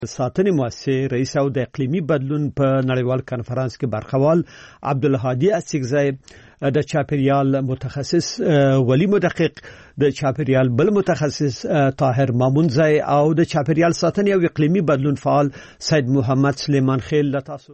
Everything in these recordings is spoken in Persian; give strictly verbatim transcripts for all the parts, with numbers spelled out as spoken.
ساتنې مؤسسې رئیس او د اقلیمي بدلون په نړیوال کنفرانس کې برخوال عبدالهادي اسیغزی د چاپیریال متخصص ولی مدقق د چاپیریال بل متخصص طاهر مامونزی او د چاپیریال ساتنې او اقلیمي بدلون فعال سید محمد سلیمان خیل لتاسو.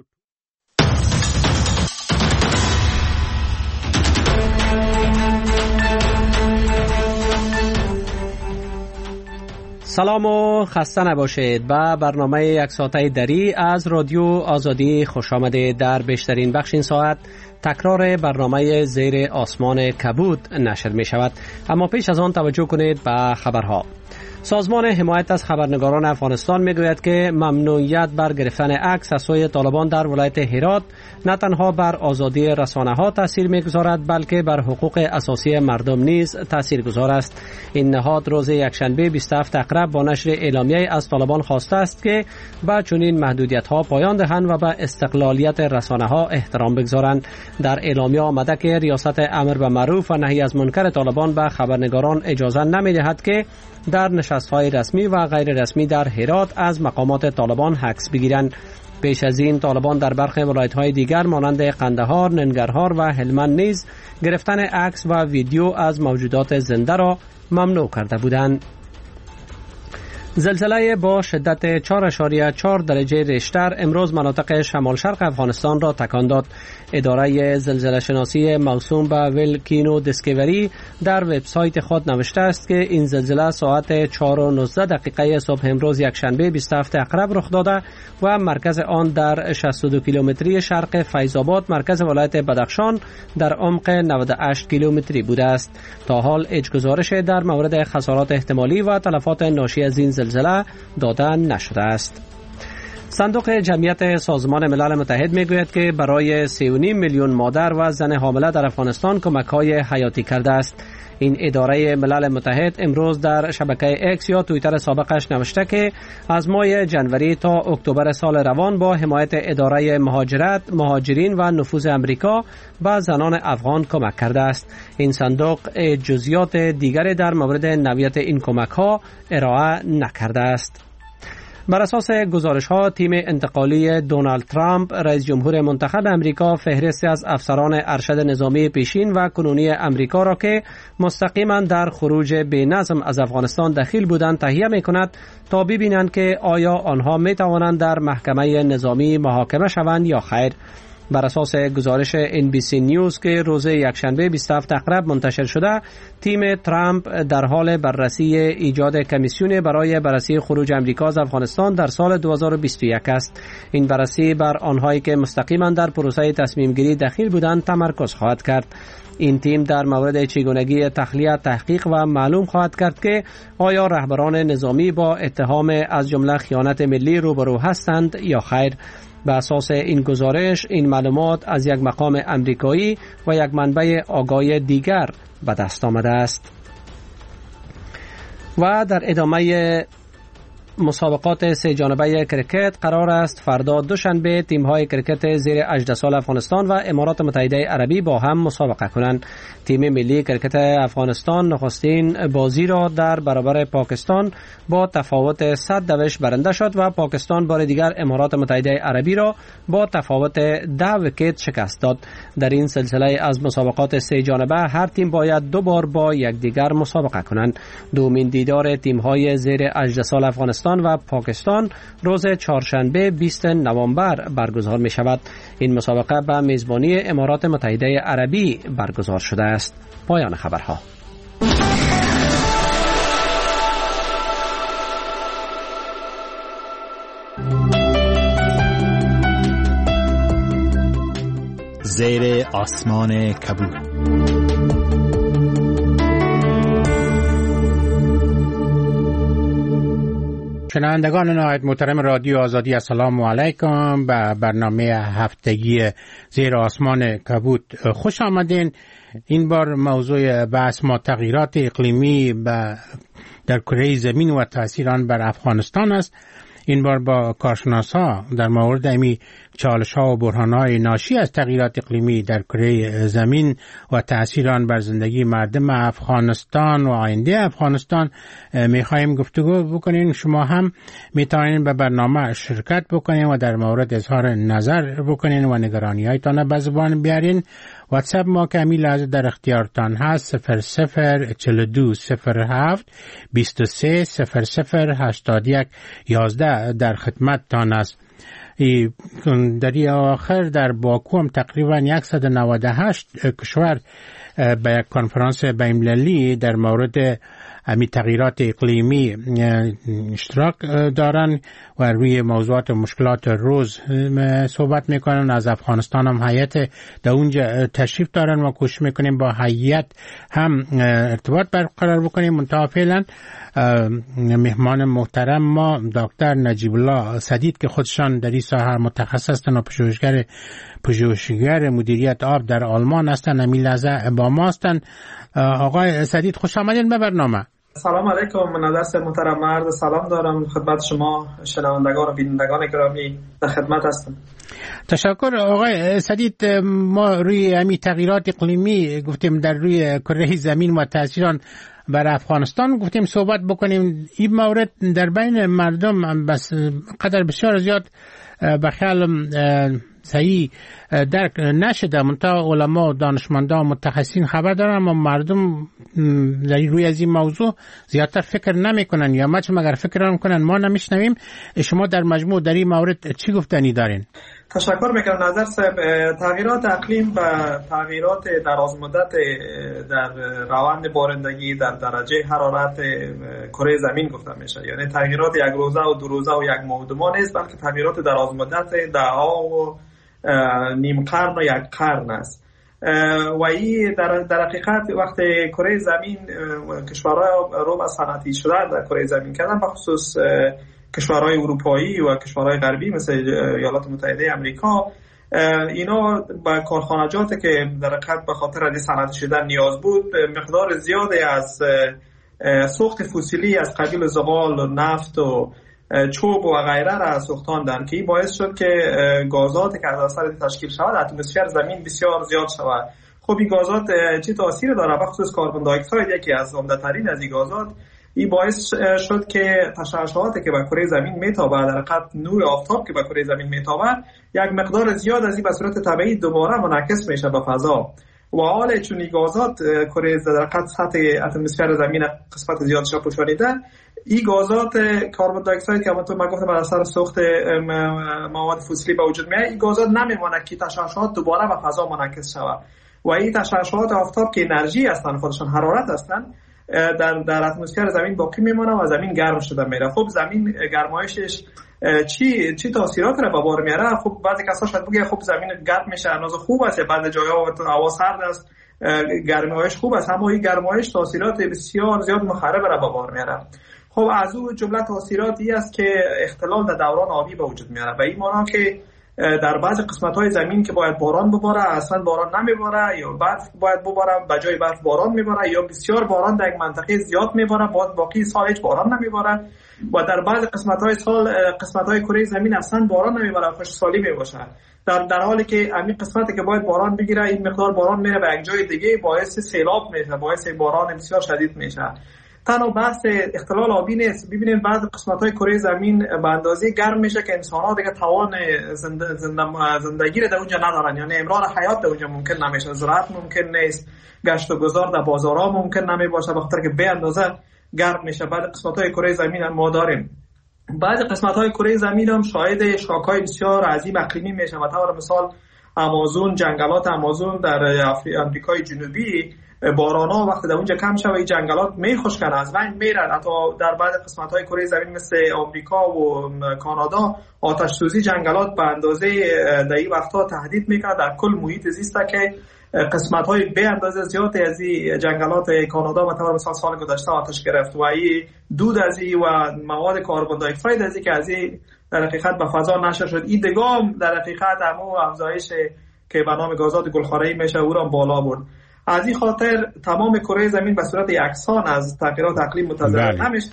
سلام و خسته نباشید. به برنامه یک ساعته دری از رادیو آزادی خوش آمدید. در بیشترین بخش این ساعت تکرار برنامه زیر آسمان کبود نشر می شود، اما پیش از آن توجه کنید به خبرها. سازمان حمایت از خبرنگاران افغانستان میگوید که ممنوعیت بر گرفتن عکس از سوی طالبان در ولایت هرات نه تنها بر آزادی رسانه ها تاثیر میگذارد بلکه بر حقوق اساسی مردم نیز تاثیرگذار است. این نهاد روز یکشنبه بیست و هفت اقرب با نشر اعلامیه از طالبان خواسته است که با چنین محدودیت ها پایان دهند و به استقلالیت رسانه ها احترام بگذارند. در اعلامیه آمده که ریاست امر به معروف و نهی از منکر طالبان به خبرنگاران اجازه نمیدهد که در نشست‌های رسمی و غیر رسمی در هرات از مقامات طالبان عکس بگیرند. پیش از این طالبان در برخی ولایت‌های دیگر مانند قندهار، ننگرهار و هلمند نیز گرفتن عکس و ویدیو از موجودات زنده را ممنوع کرده بودند. زلزله با شدت چهار اشاریه چهار درجه ریشتر امروز مناطق شمال شرق افغانستان را تکان داد. اداره زلزله شناسی موسوم به ولکینو دیسکوری در وبسایت خود نوشته است که این زلزله ساعت چهار و نوزده دقیقه صبح امروز یکشنبه بیست و هفت اقرب رخ داده و مرکز آن در شصت و دو کیلومتری شرق فیض‌آباد مرکز ولایت بدخشان در عمق نود و هشت کیلومتری بوده است. تا حال هیچ گزارشی در مورد خسارات احتمالی و تلفات ناشی از این زلزله داده نشده است. صندوق جمعیت سازمان ملل متحد میگوید که برای سه و نیم میلیون مادر و زن حامله در افغانستان کمک‌های حیاتی کرده است. این اداره ملل متحد امروز در شبکه اکس یا توییتر سابقش نوشته که از ماه جنوری تا اکتبر سال روان با حمایت اداره مهاجرت، مهاجرین و نفوذ امریکا به زنان افغان کمک کرده است. این صندوق جزئیات دیگری در مورد نوعیت این کمک‌ها ارائه نکرده است. بر اساس گزارش‌ها تیم انتقالی دونالد ترامپ رئیس جمهور منتخب امریکا فهرستی از افسران ارشد نظامی پیشین و کنونی امریکا را که مستقیما در خروج بی‌نظم از افغانستان دخیل بودند تهیه می‌کند تا ببینند که آیا آنها می‌توانند در محکمه نظامی محاکمه شوند یا خیر. بر اساس گزارش ان بی سی نیوز که روز یکشنبه بیست و هفت اقرب منتشر شده، تیم ترامپ در حال بررسی ایجاد کمیسیون برای بررسی خروج امریکا از افغانستان در سال دو هزار و بیست و یک است. این بررسی بر آنهایی که مستقیما در پروسه تصمیم گیری دخیل بودند تمرکز خواهد کرد. این تیم در مورد چگونگی تخلیه تحقیق و معلوم خواهد کرد که آیا رهبران نظامی با اتهام از جمله خیانت ملی روبرو هستند یا خیر. به اساس این گزارش این معلومات از یک مقام امریکایی و یک منبع آگاهی دیگر به دست آمده است. و در ادامه مسابقات سه جانبه کرکت قرار است فردا دوشنبه تیم‌های کرکت زیر هجده سال افغانستان و امارات متحده عربی با هم مسابقه کنند. تیم ملی کرکت افغانستان نخستین بازی را در برابر پاکستان با تفاوت صد دویشت برنده شد و پاکستان بار دیگر امارات متحده عربی را با تفاوت ده ویکت شکست داد. در این سلسله از مسابقات سه جانبه هر تیم باید دو بار با یکدیگر مسابقه کنند. دومین دیدار تیم‌های زیر هجده سال افغانستان و پاکستان روز چهارشنبه بیست نوامبر برگزار می شود. این مسابقه به میزبانی امارات متحده عربی برگزار شده است. پایان خبرها. زیر آسمان کبود. شنوندگان نهایت محترم رادیو آزادی، السلام علیکم. به برنامه هفتگی زیر آسمان کبود خوش آمدین. این بار موضوع بحث ما تغییرات اقلیمی در کره زمین و تاثیر آن بر افغانستان است. این بار با کارشناسا در مورد امی چالش‌ها و بحران‌های ناشی از تغییرات اقلیمی در کره زمین و تأثیر آن بر زندگی مردم افغانستان و آینده افغانستان می‌خوایم گفتگو بکنیم. شما هم می‌توانید به برنامه شرکت بکنید و در مورد اظهار نظر بکنید و نگرانی‌هایتان به زبان بیارین. واتساپ ما که همین لحظه در اختیارتان هست صفر صفر چهل و دو صفر هفت بیست و سه صفر صفر هشتاد و یک یازده در خدمتتان است. در آخر در باکو هم تقریبا صد و نود و هشت کشور به یک کنفرانس بین‌المللی در مورد امی تغییرات اقلیمی اشتراک دارن و روی موضوعات و مشکلات روز صحبت میکنن. از افغانستان هم هیئت در اونجا تشریف دارن و کوشش میکنیم با هیئت هم ارتباط برقرار بکنیم. منتها فعلا مهمان محترم ما دکتر نجیب الله سدید که خودشان در این ساحه متخصص هستند و پژوهشگر پژوهشگر مدیریت آب در آلمان هستند، همین لحظه با ما هستند. آقای سدید خوش آمدید به برنامه. سلام علیکم، من دست محترم مرد سلام دارم خدمت شما شنوندگان و بینندگان گرامی در خدمت هستم. تشکر آقای سدید. ما روی همین تغییرات اقلیمی گفتیم در روی کره زمین و تأثیر آن بر افغانستان گفتیم صحبت بکنیم. این مورد در بین مردم بس قدر بسیار زیاد به خیال صحیح درک نشده، منتها علما و دانشمندان و متخصصین خبر دارن اما مردم در روی از این موضوع زیادتر فکر نمیکنن یا مگر فکر نمیکنن ما نمیشنویم. شما در مجموع در این مورد چی گفتنی دارین؟ تشکر میکنم نظر صاحب. تغییرات اقلیم و تغییرات دراز مدت در روند بارندگی در درجه حرارت کره زمین گفته میشه، یعنی تغییرات یک روزه و دو روزه و یک ماه و دو ماه نیست، بلکه تغییرات دراز مدت دهها و نیم قرن و یک قرن است. و این در, در حقیقت وقتی کره زمین کشورهای رو به صنعتی شده در کره زمین کردن، به خصوص کشورهای اروپایی و کشورهای غربی مثل ایالات متحده آمریکا، اینا با کارخانجاتی که در حقیقت به خاطر از صنعتی شدن نیاز بود مقدار زیادی از سوخت فسیلی از قبیل زغال و نفت و چوب و غیره را سوختاندن که این باعث شد که گازاتی که از اثر تشکیل شود اتمسفر زمین بسیار زیاد شود. خب این گازات چه تاثیر داره؟ بخصوص کربن دی اکساید یکی از عمده‌ترین از این گازات، این باعث شد که تشعشعاتی که به کره زمین میتابه، در حقیقت نور آفتاب که به کره زمین میتابه، یک مقدار زیاد از این به صورت طبیعی دوباره منعکس میشه به فضا و حال چون این گازات کره در حقیقت سطح اتمسفر زمین قسمت زیادش پوشانیده، این گازات کربن دی اکساید که همونطور من گفتم بر اثر سوخت مواد فسیلی به وجود میاد، این گازات نمیمونه که تشعشعات دوباره به فضا منعکس شود و این تشعشعات آفتاب که انرژی هستن، خودشان حرارت هستن، در در اتمسفر زمین باقی میمونه و زمین گرم شده میره. خب زمین گرمایشش چی چی تاثیرات رو به بار میاره؟ خب بعضی کسا شاید بگه خب زمین گرم میشه انداز خوب است، بعضی جاها هوا سرد است گرمایش خوب است، اما این گرمایش تاثیرات بسیار زیاد مخرب را به بار میاره. خب از اون جمله تاثیراتی است که اختلال در دوران آبی به وجود میاره، به این معنی که در بعضی قسمت‌های زمین که باید باران بباره اصلا باران نمیباره، یا برف باید بباره به جای برف باران میباره، یا بسیار باران در یک منطقه زیاد میباره بعد باقی سال هیچ باران نمیباره، و در بعضی قسمت‌های سال قسمت‌های کره زمین اصلا باران نمیباره، خشکسالی میباشه، در در حالی که همین قسمتی که باید باران بگیره این مقدار باران میره به یک جای دیگه، باعث سیلاب میشه، باعث باران بسیار شدید میشه. تنها بحث اختلال آبی نیست، ببینیم بعض قسمت‌های کره زمین به اندازه گرم میشه که انسان‌ها دیگه توان زنده زندگی رو در اونجا ندارن، یعنی امرار حیات در اونجا ممکن نمیشه، زراعت ممکن نیست، گشت و گذار در بازارها ممکن نمیباشه به خاطر که به اندازه گرم میشه. بعد قسمت‌های کره زمین هم ما داریم، بعض قسمت‌های کره زمین هم شاهد شاک‌های بسیار عظیم اقلیمی میشه. مثلا مثال آمازون، جنگلات آمازون در آمریکای جنوبی، باران‌ها وقتی در اونجا کم شوه این جنگلات میخشکن، از بین میرن. حتی در بعض قسمت‌های کره زمین مثل آمریکا و کانادا آتش سوزی جنگلات به اندازه در این وقت‌ها تهدید میکنه در کل محیط زیست که قسمت‌های به اندازه زیاد از این جنگلات کانادا مثلا مثلا سال گذشته آتش گرفت و این دود از این و مواد کربن دی اکساید از این که از این در حقیقت به فضا نشر شد، این دگام در حقیقت همو افزایش که به نام گازات گلخانه‌ای میشه او را بالا برد. از این خاطر تمام کره زمین به صورت یکسان از تغییرات اقلیم متضرر نمیشه.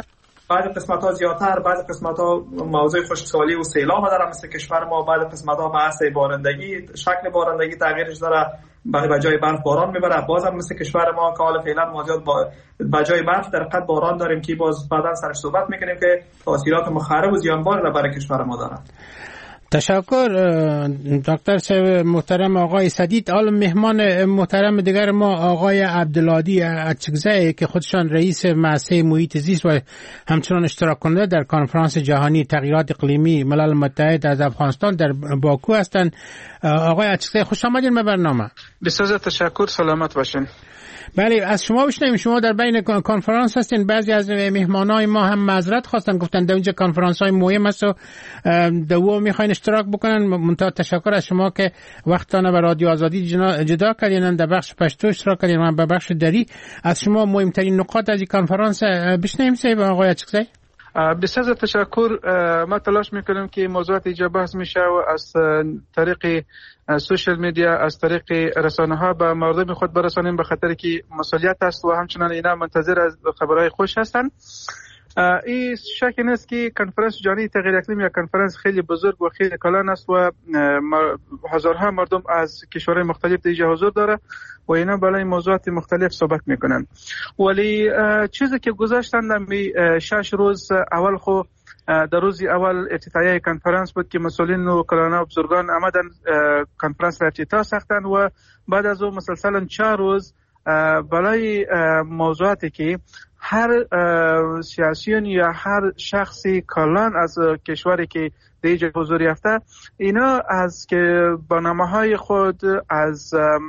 بعضی قسمت ها زیادتر، بعضی قسمت ها موضوع خشکسالی و سیلاب داره مثل کشور ما، بعضی قسمت ها بحث بارندگی، شکل بارندگی تغییرش داره، به جای برف باران میبره. بازم مثل کشور ما که حالا فعلا ما زیاد با به جای برف در حقیقت باران داریم که باز بعدا سرش صحبت میکنیم که تاثیرات مخرب و زیانبار را برای کشور ما داره. تشکر دکتر صاحب محترم آقای سدید. حالا مهمان محترم دیگر ما آقای عبدالهادی اچکزی که خودشان رئیس مؤسسه محیط زیست و همچنان اشتراک کننده در کنفرانس جهانی تغییرات اقلیمی ملل متحد از افغانستان در باکو هستند. آقای اچکزی خوش آمدید به برنامه. بسیار تشکر، سلامت باشین. بله، از شما بشنویم. شما در بین کنفرانس هستین. بعضی از مهمانای ما هم معذرت خواستن، گفتن در اینجا کنفرانس های مهم است و دو میخواین اشتراک بکنن. منتها تشکر از شما که وقتانه به رادیو آزادی جدا کردین، در بخش پشتو اشتراک کردین و به بخش دری. از شما مهمترین نکات از این کنفرانس بشنویم سید آقای اچکزی. بسیار تشکر. ما تلاش میکنیم که موضوعات اینجا بحث میشه و از طریق سوشل میدیا، از طریق رسانه ها به مردم خود برسانیم، به خاطر که مسئولیت است و همچنان اینا منتظر از خبرهای خوش هستند. این شک نیست که کنفرانس جهانی تغییر اقلیم یک کنفرانس خیلی بزرگ و خیلی کلان است و هزارها مردم از کشورهای مختلف در اینجا حضور داره و اینا بالای موضوعات مختلف صحبت میکنن. ولی چیزی که گذاشتن نمی شش روز اول خو در روز اول افتتاحیه کنفرانس بود که مسئولین و کلانا و بزرگان آمدن کنفرانس را افتتاح ساختن و بعد از اون مسلسلا چهار روز بالای موضوعاتی که هر سیاسیون یا هر شخصی کلان از کشوری که دیگه حضور یافته، اینا از که برنامه‌های خود، از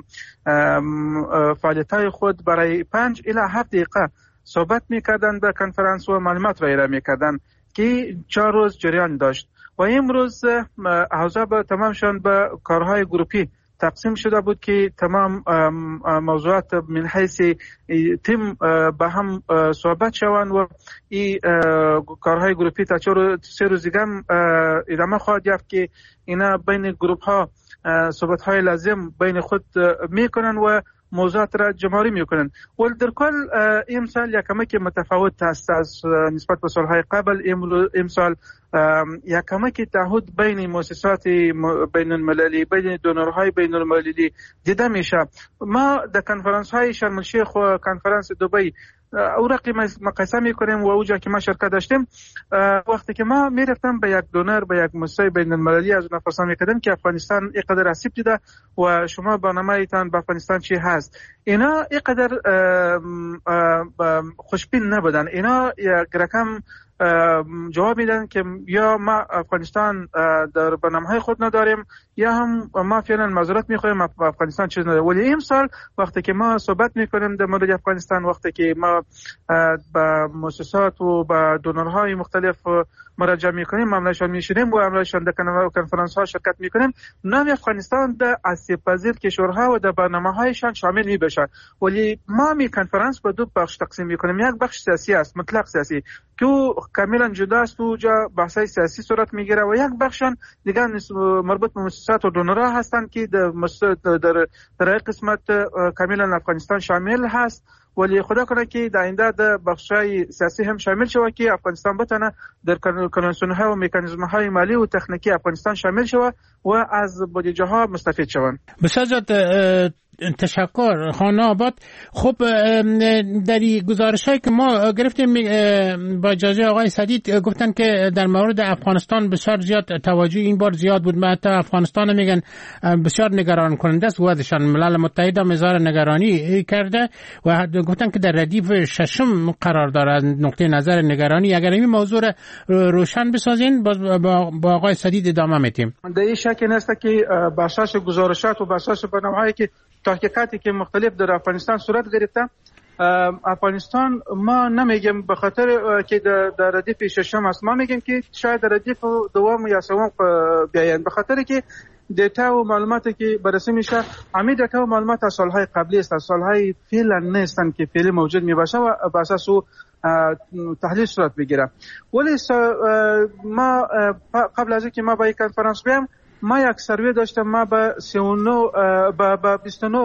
فعالیت‌های خود برای پنج الی هفت دقیقه صحبت می‌کردن در کنفرانس و معلومات را ارائه می‌کردن که چهار روز جریان داشت و امروز احزاب تمامشان به کارهای گروپی تقسیم شده بود که تمام موضوعات من حیث تیم به هم صحبت شوند و این کارهای گروپی تا سه روز دیگه ادامه خواهد یافت که اینا بین گروپ ها صحبت های لازم بین خود میکنن و موضوعات را جمع‌آوری میکنن. ولی در کل امسال یک کمک متفاوت است از نسبت به سالهای قبل. امسال یک کمک تعهد بین مؤسسات بین المللی، بین دونرهای بین المللی دیده میشه. ما در کنفرانس های شرم الشیخ و کنفرانس دبی او رقم مقایسه میکنیم و اوجا که ما شرکت داشتیم، وقتی که ما میرفتم به یک دونر، به یک مؤسسه بین المللی از اون پرسان میکردم که افغانستان اینقدر آسیب دیده و شما برنامه ایتان به افغانستان چی هست، اینا اینقدر خوشبین نبودن. اینا یک رقم جواب میدن که یا ما افغانستان در برنامه‌های خود نداریم یا هم ما فعلا معذرت میخوایم افغانستان چیز نداره. ولی امسال وقتی که ما صحبت میکنیم در مورد افغانستان، وقتی که ما با مؤسسات و با دونرهای مختلف مراجعه میکنیم، معاملهشان میشینیم و معاملهشان در کنفرانس ها شرکت میکنیم، نام افغانستان در آسیب پذیر کشورها و در برنامه‌هایشان شامل میبشه. ولی ما می کنفرانس به دو بخش تقسیم میکنیم. یک بخش سیاسی است، مطلق سیاسی، که کاملا جدا است و جا بحث‌های سیاسی صورت میگیره، و یک بخشان دیگه مربوط به مؤسسات و دونرها هستند که در در در قسمت کاملا افغانستان شامل هست. ولی خدا کنه که در آینده در بخش‌های سیاسی هم شامل شود که افغانستان بتونه در کنوانسیون‌ها و مکانیزم‌های مالی و تکنیکی افغانستان شامل شود و از بودجه‌ها مستفید شوند. بسیار تشکر خانه آباد. خب در این گزارش‌هایی که ما گرفتیم با اجازه آقای سدید گفتن که در مورد افغانستان بسیار زیاد توجه این بار زیاد بود. حتی افغانستان میگن بسیار نگران کننده است. وادشان ملل متحد هم اظهار نگرانی کرده و گفتن که در ردیف ششم قرار داره از نقطه نظر نگرانی. اگر این موضوع روشن بسازین با آقای سدید ادامه میدیم. در این شک نیست که با اساس گزارشات و با اساس برنامه‌هایی که تحقیقاتی که مختلف در افغانستان صورت گرفته، افغانستان ما نمیگیم به خاطر که در ردیف ششم است، ما میگیم که شاید در ردیف دوم یا سوم بیاین، به خاطر که دیتا و معلوماتی که بررسی میشه همین دیتا و معلومات از سالهای قبلی است، از سالهای فعلا نیستن که فعلی موجود میباشه و بر اساس تحلیل صورت بگیره. ولی ما قبل از اینکه ما با یک کنفرانس بیام، ما یک سروی داشتم، ما با سی و نه با بیست و نه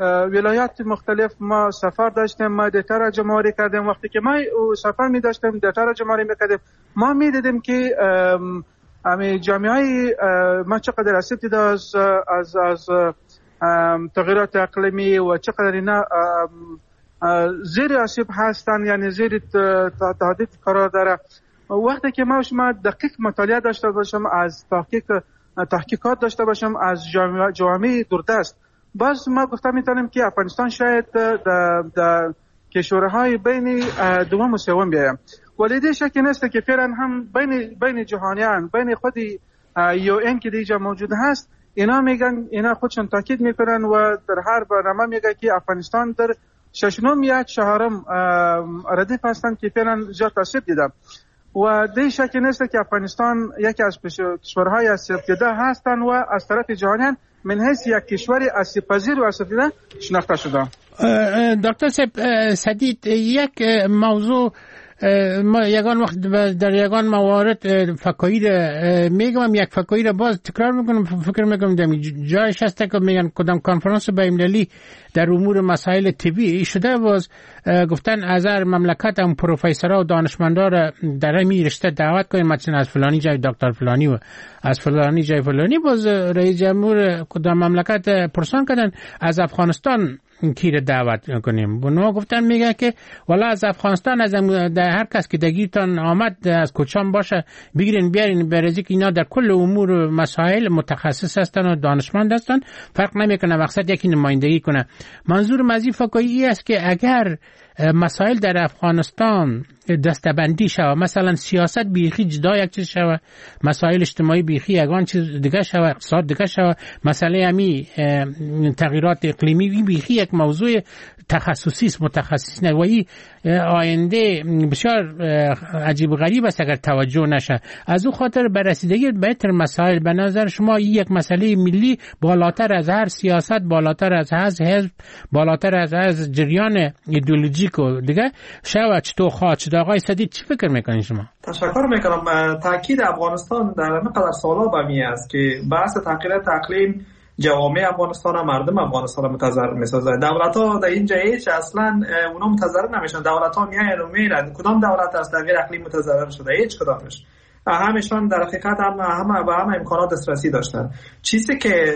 ولایات مختلف ما سفر داشتیم، ما دیتا را جمع‌آوری کردیم. وقتی که ما سفر می داشتیم دیتا را جمع‌آوری می‌کردیم، ما می‌دیدیم که امی جامعه ما چقدر آسیب دیده از از از تغییرات اقلیمی و چقدر اینا زیر آسیب هستن، یعنی زیر تهدید قرار داره. وقتی که ما شما دقیق مطالعه داشته باشم، از تحقیق تحقیقات داشته باشم از جوامع دوردست، باز ما گفته میتونیم که افغانستان شاید در کشورهای بین دوم و سوم بیایم. ولی دیگه شکی نیست که فعلا هم بین بین جهانیان، بین خود یو این که دیگه موجود هست، اینا میگن، اینا خودشون تاکید میکنن و در هر برنامه میگه که افغانستان در ششم یا چهارم ردیف هستن که فعلا زیاد آسیب دیده. و دیگه شکی نیست که افغانستان یکی از کشورهای آسیب دیده هستن و از طرف جهانیان من حیث یک کشور آسیب پذیر و آسیب دیده شناخته شده. دکتر سدید، یک موضوع ما یگان وقت در یگان موارد فکاهی میگم، یک فکاهی را باز تکرار میکنم، فکر میکنم دمی جایش هست که میگن کدام کنفرانس بین‌المللی در امور مسائل طبی شده، باز گفتن از هر مملکت هم پروفسورها و دانشمندا را در همین رشته دعوت کنیم، مثلا از فلانی جای دکتر فلانی و از فلانی جای فلانی. باز رئیس جمهور کدام مملکت پرسان کردن از افغانستان کی را دعوت کنیم. بنا گفتن میگه که والا از افغانستان، از هر کس که دگیرتان آمد از کوچام باشه بگیرین بیارین، برای که اینا در کل امور مسائل متخصص هستن و دانشمند هستن، فرق نمیکنه مقصد یکی نمایندگی کنه. منظور مزی فکاهی است که اگر مسائل در افغانستان دستبندی شود، مثلا سیاست بیخی جدا یک چیز شود، مسائل اجتماعی بیخی یگان چیز دیگه شود، اقتصاد دیگه شود، مسئله همی تغییرات اقلیمی بیخی یک موضوع تخصصی است، متخصص نه، و این آینده بسیار عجیب غریب است اگر توجه نشه. از او خاطر بررسیدگی بهتر مسائل به نظر شما یک مسئله ملی بالاتر از هر سیاست، بالاتر از هر حزب، بالاتر از هر جریان ایدئولوژیک و دیگه شود چطور خواهد شد؟ آقای سدید چی فکر میکنین شما؟ تشکر میکنم. تاکید افغانستان در مقدار سالا به می است که بحث تغییرات اقلیم جوامع افغانستان و مردم افغانستان متضرر میسازه. دولت ها در اینجا هیچ اصلا اونا متضرر نمیشن. دولت ها میاین و میرن، کدام دولت از تغییر اقلیم متضرر شده؟ هیچ کدامش. همشان در حقیقت هم همه به همه امکانات دسترسی داشتن. چیزی که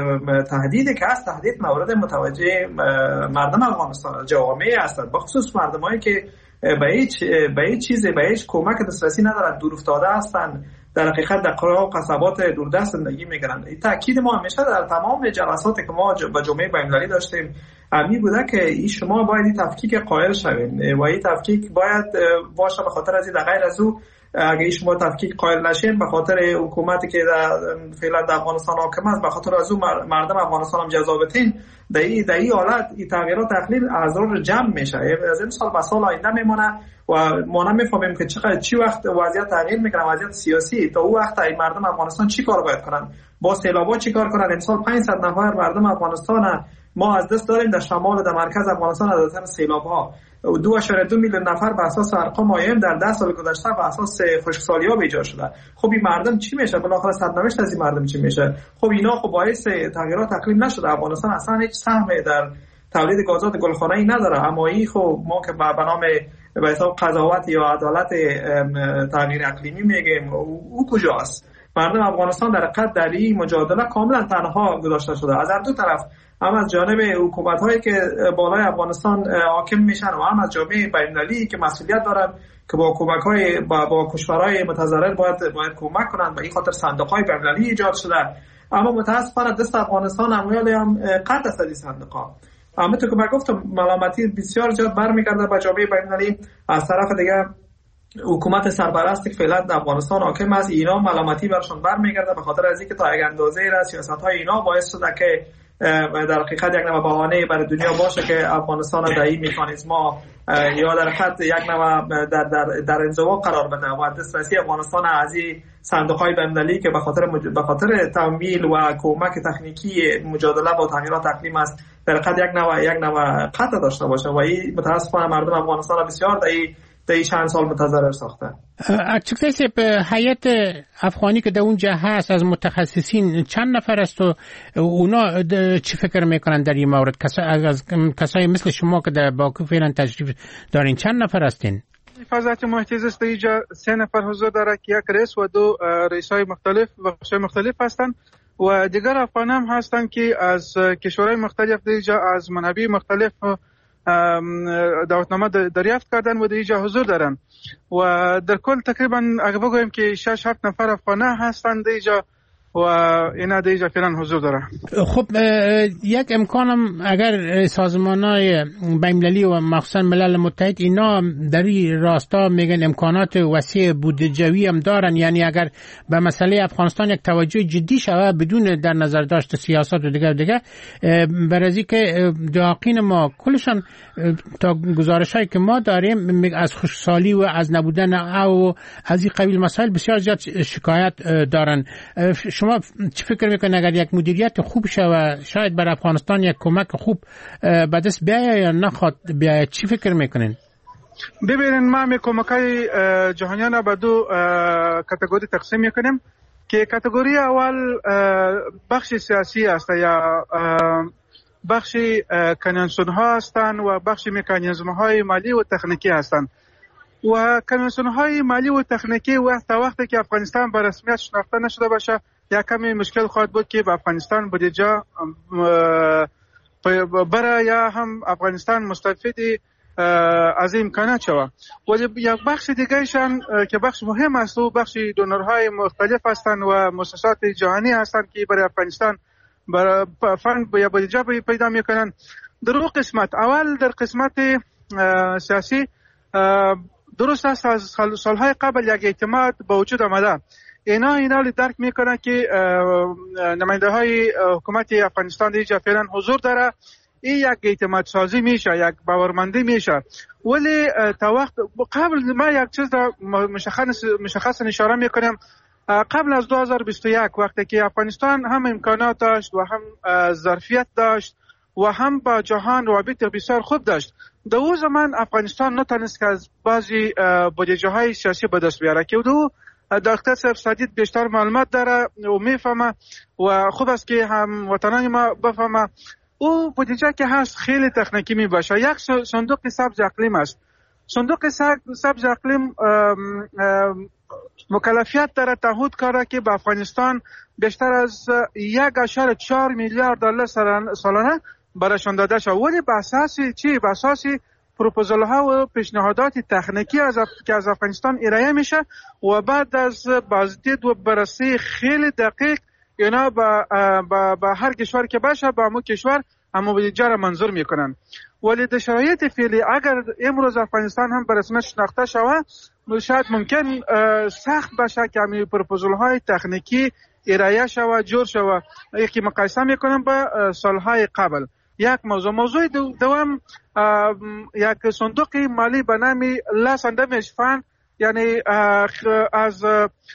تهدیدی که هست، تهدید مورد متوجه مردم افغانستان، جوامع هستند، بخصوص مردمایی که به هیچ به هیچ چیزی، به هیچ کمک دسترسی ندارن، دور افتاده هستند، در حقیقت در قرى و قصبات دوردست زندگی میکنن. این تاکید ما همیشه در تمام جلسات که ما با جمعه بین‌المللی داشتیم همین بوده که این شما باید این تفکیک قائل شوین و این تفکیک باید باشه. به خاطر از این غیر از او اگه شما تفکیک قائل نشین، به خاطر حکومتی که در فعلا در افغانستان حاکم است، به خاطر از او مردم افغانستان هم جذابتین، در این در این حالت این تغییرات اقلیم اضرار جمع میشه. از این سال به سال آینده میمونه و ما نمیفهمیم که چقدر چی وقت وضعیت تغییر میکنه، وضعیت سیاسی. تا اون وقت این مردم افغانستان چی کار باید کنن؟ با سیلابا چی کار کنن؟ امسال پانصد نفر مردم افغانستان ما از دست داریم در شمال و در مرکز افغانستان از اثر سیلاب‌ها. دو اشاره دو میلیون نفر به اساس ارقام آیم در ده سال گذشته به اساس خشکسالی‌ها به ایجاد شده. خب این مردم چی میشه؟ بالاخره سرنوشت از این مردم چی میشه؟ خب اینا خب باعث تغییرات اقلیم نشده. افغانستان اصلا هیچ سهمی در تولید گازات گلخانه‌ای نداره، اما این خب ما که به نام به حساب قضاوت یا عدالت تغییر اقلیمی میگیم، او کجاست؟ مردم افغانستان در حقیقت در این مجادله کاملا تنها گذاشته شده. از هر دو طرف، هم از جانب حکومت‌هایی که بالای افغانستان حاکم میشن و هم از جامعه بین‌المللی که مسئولیت دارن که با کمک‌های با, با کشورهای متضرر باید باید کمک کنن. به این خاطر صندوق‌های بین‌المللی ایجاد شده. اما متأسفانه دست افغانستان اموال هم قطع است از صندوق‌ها. اما تو که من گفتم ملامتی بسیار زیاد برمیگرده به جامعه بین‌المللی. از طرف دیگه حکومت سرپرستی که فعلا در افغانستان حاکم است، اینا ملامتی برشون برمیگرده به خاطر از اینکه تا یک اندازه را سیاست‌های اینا باعث شده که در حقیقت یک نوع بهانه برای دنیا باشه که افغانستان در این مکانیزما یا در حقیقت یک نوع در در در انزوا قرار بده و دسترسی افغانستان از این صندوق‌های بین‌المللی که به خاطر مج... به خاطر تمویل و کمک تکنیکی مجادله با تغییرات اقلیم است در حقیقت یک نوع یک نوع قطع داشته باشه و این متأسفانه مردم افغانستان بسیار در این در این چند سال متضرر ساخته. اکچکسی به هیئت افغانی که در اونجا هست از متخصصین چند نفر است و اونا چی فکر میکنن در این مورد؟ از کسایی مثل شما که در باکو فعلا تشریف دارین چند نفر هستین؟ حفاظت محیط زیست در اینجا سه نفر حضور داره که یک رئیس و دو رئیسای مختلف و بخشای مختلف هستند و دیگر افغان هم هستند که از کشورهای مختلف در اینجا از منابع مختلف دعوتنامه دریافت کردن و در اینجا حضور دارن و در کل تقریبا اگه بگویم که شش هفت نفر افغانه هستند در اینجا و اینا در اینجا فعلا حضور داره. خب یک امکانم اگر سازمان‌های بین‌المللی و مخصوصا ملل متحد اینا در این راستا میگن امکانات وسیع بودجه‌ای هم دارن، یعنی اگر به مسئله افغانستان یک توجه جدی شود بدون در نظر داشت سیاست و دیگر دیگر برای که داقین ما کلشان تا گزارش‌هایی که ما داریم از خوشحالی و از نبودن او از این قبیل مسائل بسیار زیاد شکایت دارن. شما چی فکر میکنید اگر یک مدیریت خوب شود شاید بر افغانستان یک کمک خوب به دست بیاید یا نخواد بیاید؟ چی فکر میکنین؟ ببینید ما می کمکای جهانیان به دو کاتگوری تقسیم میکنیم که کاتگوری اول بخش سیاسی است یا بخش کنوانسیون ها هستند و بخش مکانیزم های مالی و تکنیکی هستند و کنوانسیون های مالی و تکنیکی وقت تا وقتی که افغانستان به رسمیت شناخته نشده باشه یا کمی مشکل خواهد بود که به افغانستان بودجه برای یا هم افغانستان مستفید از امکانات شود. ولی یک بخش دیگهشان که بخش مهم است و بخش دونرهای مختلف هستند و مؤسسات جهانی هستند که برای افغانستان برای فند یا بودجه پیدا میکنند. در اون قسمت اول در قسمت سیاسی درست است از سالهای قبل یک اعتماد به وجود آمده. اینا اینا رو درک میکنه که نماینده های حکومت افغانستان دیگه فعلا حضور داره، این یک اعتماد سازی میشه، یک باورمندی میشه. ولی تا وقت قبل ما یک چیز مشخص مشخص اشاره میکنم، قبل از دو هزار و بیست و یک وقتی که افغانستان هم امکانات داشت و هم ظرفیت داشت و هم با جهان روابط بسیار خوب داشت، در اون زمان افغانستان نتونست که از بعضی بودجه های سیاسی به دست بیاره که دو دکتر صاحب سدید بیشتر معلومات داره و میفهمه و خوب است که هم وطنان ما بفهمه. او بودجه که هست خیلی تکنیکی می باشه. یک صندوق سبز اقلیم است. صندوق سبز اقلیم مکلفیت داره تعهد کاره که به افغانستان بیشتر از یک اشاره چهار میلیارد دلار سالانه برایشان داده شد. ولی به اساس چی؟ به اساس پروپوزال ها و پیشنهادات تکنیکی از اف... که از افغانستان ارائه میشه و بعد از بازدید و بررسی خیلی دقیق اینا با با, با هر کشور که باشه با مو کشور اما بودجه را منظور میکنن. ولی در شرایط فعلی اگر امروز افغانستان هم به رسمیت شناخته شود شاید ممکن سخت باشه که همین پروپوزال های تکنیکی ارائه شود جور شود. یکی مقایسه میکنم با سالهای قبل. یک موضوع موضوع دوم یک صندوق مالی به نام لاس اندامج فند، یعنی از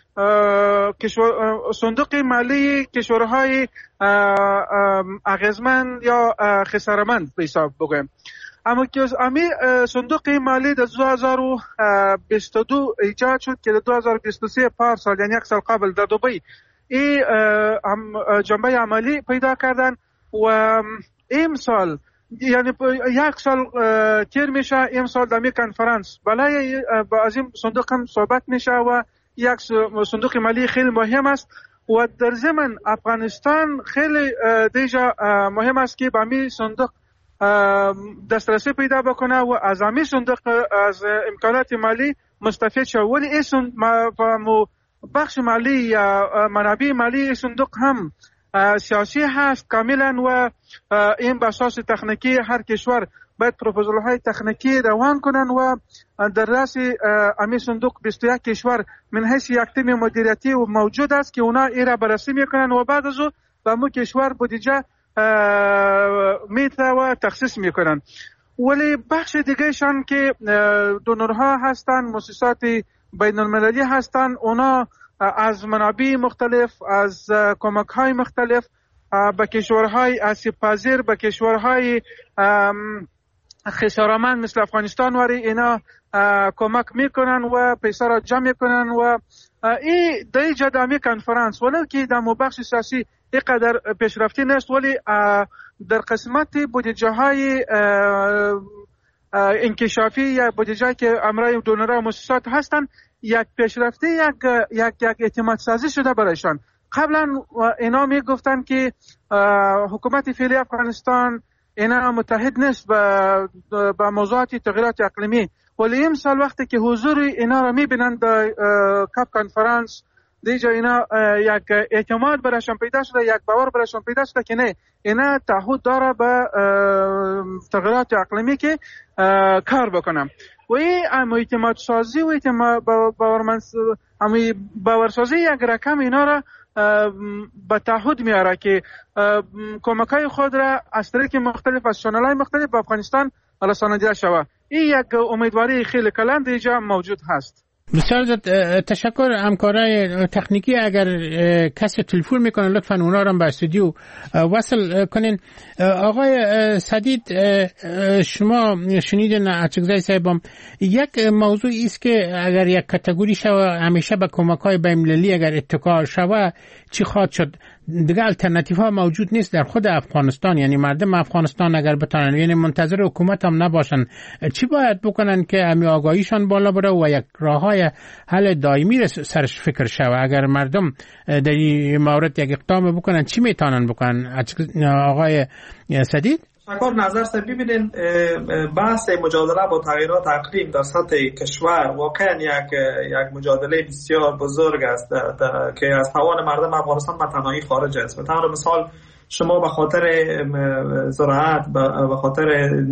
صندوق مالی کشورهای اغیزمند یا خسارمند به حساب بگویم. اما که امی صندوق مالی در دو هزار و بیست و دو ایجاد شد که در دو هزار و بیست و سه پارسال یعنی یک سال قبل در دبی این جنبه عملی پیدا کردن و امسال یعنی یک سال تیر میشه امسال در می کنفرانس بالای از این صندوق هم صحبت میشه و یک صندوق مالی خیلی مهم است و در ضمن افغانستان خیلی دیجا مهم است که به می صندوق دسترسی پیدا بکنه و از می صندوق از امکانات مالی مستفید شود. ولی این بخش مالی یا منابع مالی صندوق هم سیاسی هست کاملا و این به اساس تکنیکی هر کشور باید پروپوزال های تکنیکی روان کنن و در راس امی صندوق بیست و یک کشور من حیث یک تیم مدیریتی و موجود است که اونا ایرا بررسی میکنن و بعد از او به مو کشور بودجه میته و تخصیص میکنن. ولی بخش دیگه شان که دونرها هستن، مؤسسات بین المللی هستن، اونا از منابع مختلف، از کمک های مختلف به کشورهای آسیب پذیر، به کشورهای خسارمند مثل افغانستان وری اینا کمک میکنن و پیسه را جمع میکنن و این در جدامی کنفرانس ولو که در بخش سیاسی اینقدر پیشرفتی نیست ولی در قسمت بودجه های انکشافی یا بودجه که امرای دونرها و مؤسسات هستن یک پیشرفتی یک یک یک اعتماد سازی شده برایشان. قبلا اینا میگفتن که حکومت فعلی افغانستان اینا متحد نیست با با موضوعات تغییرات اقلیمی، ولی امسال وقتی که حضور اینا را میبینن در کاپ کنفرانس دیجا اینا یک اعتماد برایشان پیدا شده، یک باور برایشان پیدا شده که نه اینا تعهد داره به تغییرات اقلیمی که کار بکنم و این اعتماد سازی و اعتماد باورمند امی باورسازی یک رقم اینا را به تعهد میاره که کمکای خود را از طریق مختلف از چنل‌های مختلف به افغانستان رسانیده شود. این یک امیدواری خیلی کلند اینجا موجود هست. بسیار تشکر. همکارای تکنیکی اگر کسی تلفن میکنه لطفا اونا رو به استودیو وصل کنین. آقای سدید، شما شنیدین اچکزای صاحبم، یک موضوع است که اگر یک کاتگوری شوه همیشه به کمک‌های بین‌المللی اگر اتکا شوه چی خواهد شد؟ دیگه الटरनेटिव ها موجود نیست در خود افغانستان. یعنی مردم افغانستان اگر بتونن یعنی منتظر حکومت هم نباشن، چی باید بکنن که امی آگاهیشان بالا بره و یک راههای حل دائمی سرش فکر شوه؟ اگر مردم در این مورد یک اقدام بکنن چی میتونن بکنن؟ آقای سدید شکر نظر سر ببینین، بحث مجادله با تغییرات اقلیم در سطح کشور واقعا یک یک مجادله بسیار بزرگ است که از توان مردم افغانستان به تنهایی خارج است. به طور مثال شما به خاطر زراعت، به خاطر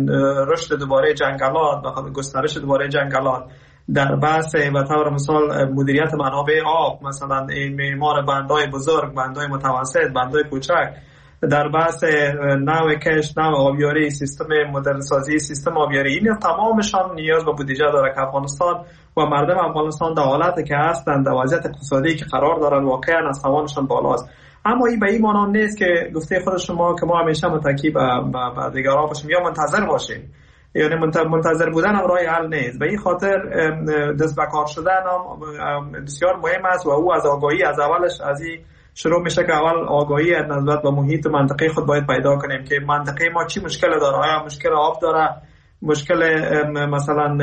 رشد دوباره جنگلات، به خاطر گسترش دوباره جنگلات، در بحث به طور مثال مدیریت منابع آب، مثلا معمار بندهای بزرگ، بندهای متوسط، بندهای کوچک، در بحث نوع کشت، نوع آبیاری، سیستم مدرن سازی سیستم آبیاری، این تمامشان نیاز به بودجه داره که افغانستان و مردم افغانستان در حالتی که هستند، در وضعیت اقتصادی که قرار دارن، واقعا از توانشان بالاست. اما این به این معنی نیست که گفته خود شما که ما همیشه متکی به دیگران باشیم یا منتظر باشیم. یعنی منتظر بودن هم راه حل نیست. به این خاطر دست به کار شدن هم بسیار مهم است و او از آگاهی از اولش از این شروع میشه که اول آگاهی نسبت به محیط منطقه خود باید پیدا کنیم که منطقه ما چی مشکل داره. آیا مشکل آب داره، مشکل مثلا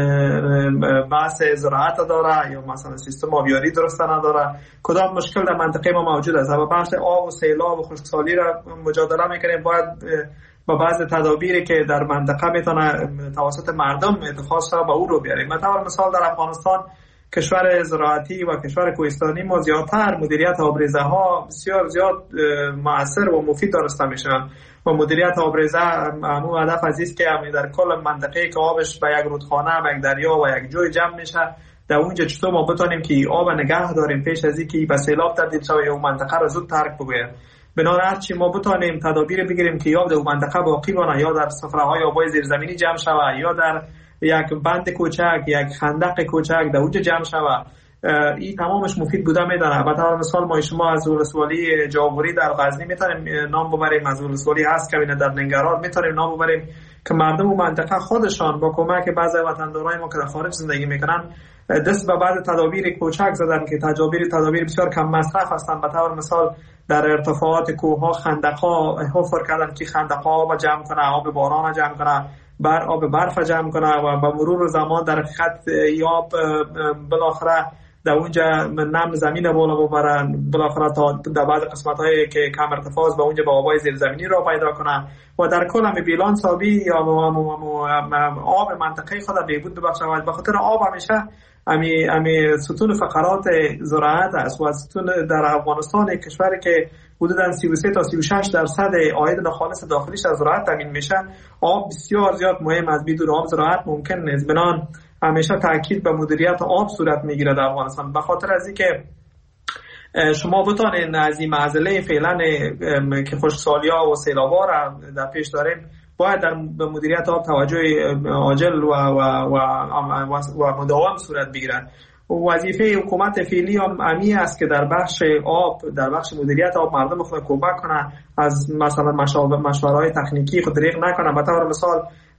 بحث زراعت داره، یا مثلا سیستم آبیاری درست نداره، کدام مشکل در منطقه ما موجود است. و بحث آب و سیلاب و خشکسالی را مجادله میکنیم، باید با بعض تدابیری که در منطقه میتونه توسط مردم اتخاذ شود به او رو بیاریم. مثلا مثال در افغانستان کشور زراعتی و کشور کوهستانی ما زیادتر مدیریت آبریزه ها بسیار زیاد مؤثر و مفید دانسته میشن و مدیریت آبریزه همون هدف از است که در کل منطقه که آبش به یک رودخانه، به یک دریا و یک جوی جمع میشه، در اونجا چطور ما بتونیم که آب نگه داریم پیش از اینکه به سیلاب تبدیل شه و اون منطقه رو زود ترک بگویم. بنابراین هر چی ما بتونیم تدابیر بگیریم که آب در اون منطقه باقی مانه، یا در صفره‌های آبای زیرزمینی جمع شود، یا در یک بند کوچک، یک خندق کوچک در اونجا جمع شود، این تمامش مفید بوده میدانه. به طور مثال ما شما از ولسوالی جاوری در غزنی میتونیم نام ببریم، از ولسوالی هست که در ننگرهار میتونیم نام ببریم که مردم و منطقه خودشان با کمک بعضی وطندارای ما که در خارج زندگی میکنن دست به بعض تدابیر کوچک زدن که تدابیر تدابیر بسیار کم مصرف هستند. به طور مثال در ارتفاعات کوهها خندق‌ها حفر کردن که خندق‌ها آب جمع کنه، آب باران جمع کنه، بر آب برف جمع کنه و با مرور زمان در حقیقت آب بالاخره در اونجا نم زمین بالا ببرن، بالاخره تا در بعض قسمت‌هایی که کم ارتفاع است به اونجا با آبای زیرزمینی را پیدا کنن و در کل هم بیلان سابی یا آب منطقه خود بهبود ببخشد. به خاطر آب همیشه امی امی ستون فقرات زراعت است و ستون در افغانستان کشوری که حدوداً سی و سه تا سی و شش درصد عاید ناخالص داخلیش از زراعت تامین میشه. آب بسیار زیاد مهم است، بدون آب زراعت ممکن نیست. بنان همیشه تاکید به مدیریت آب صورت میگیره در افغانستان. به خاطر از اینکه شما بتونید از این معضله فعلا که خشکسالی‌ها و سیلاب‌ها را در پیش داریم، باید در مدیریت آب توجه عاجل و و و, و, و مداوم صورت بگیرد. وظیفه حکومت فعلی هم امی است که در بخش آب، در بخش مدیریت آب مردم خود کمک کنه، از مثلا مشاورهای تکنیکی خود دریغ نکنه. به طور مثال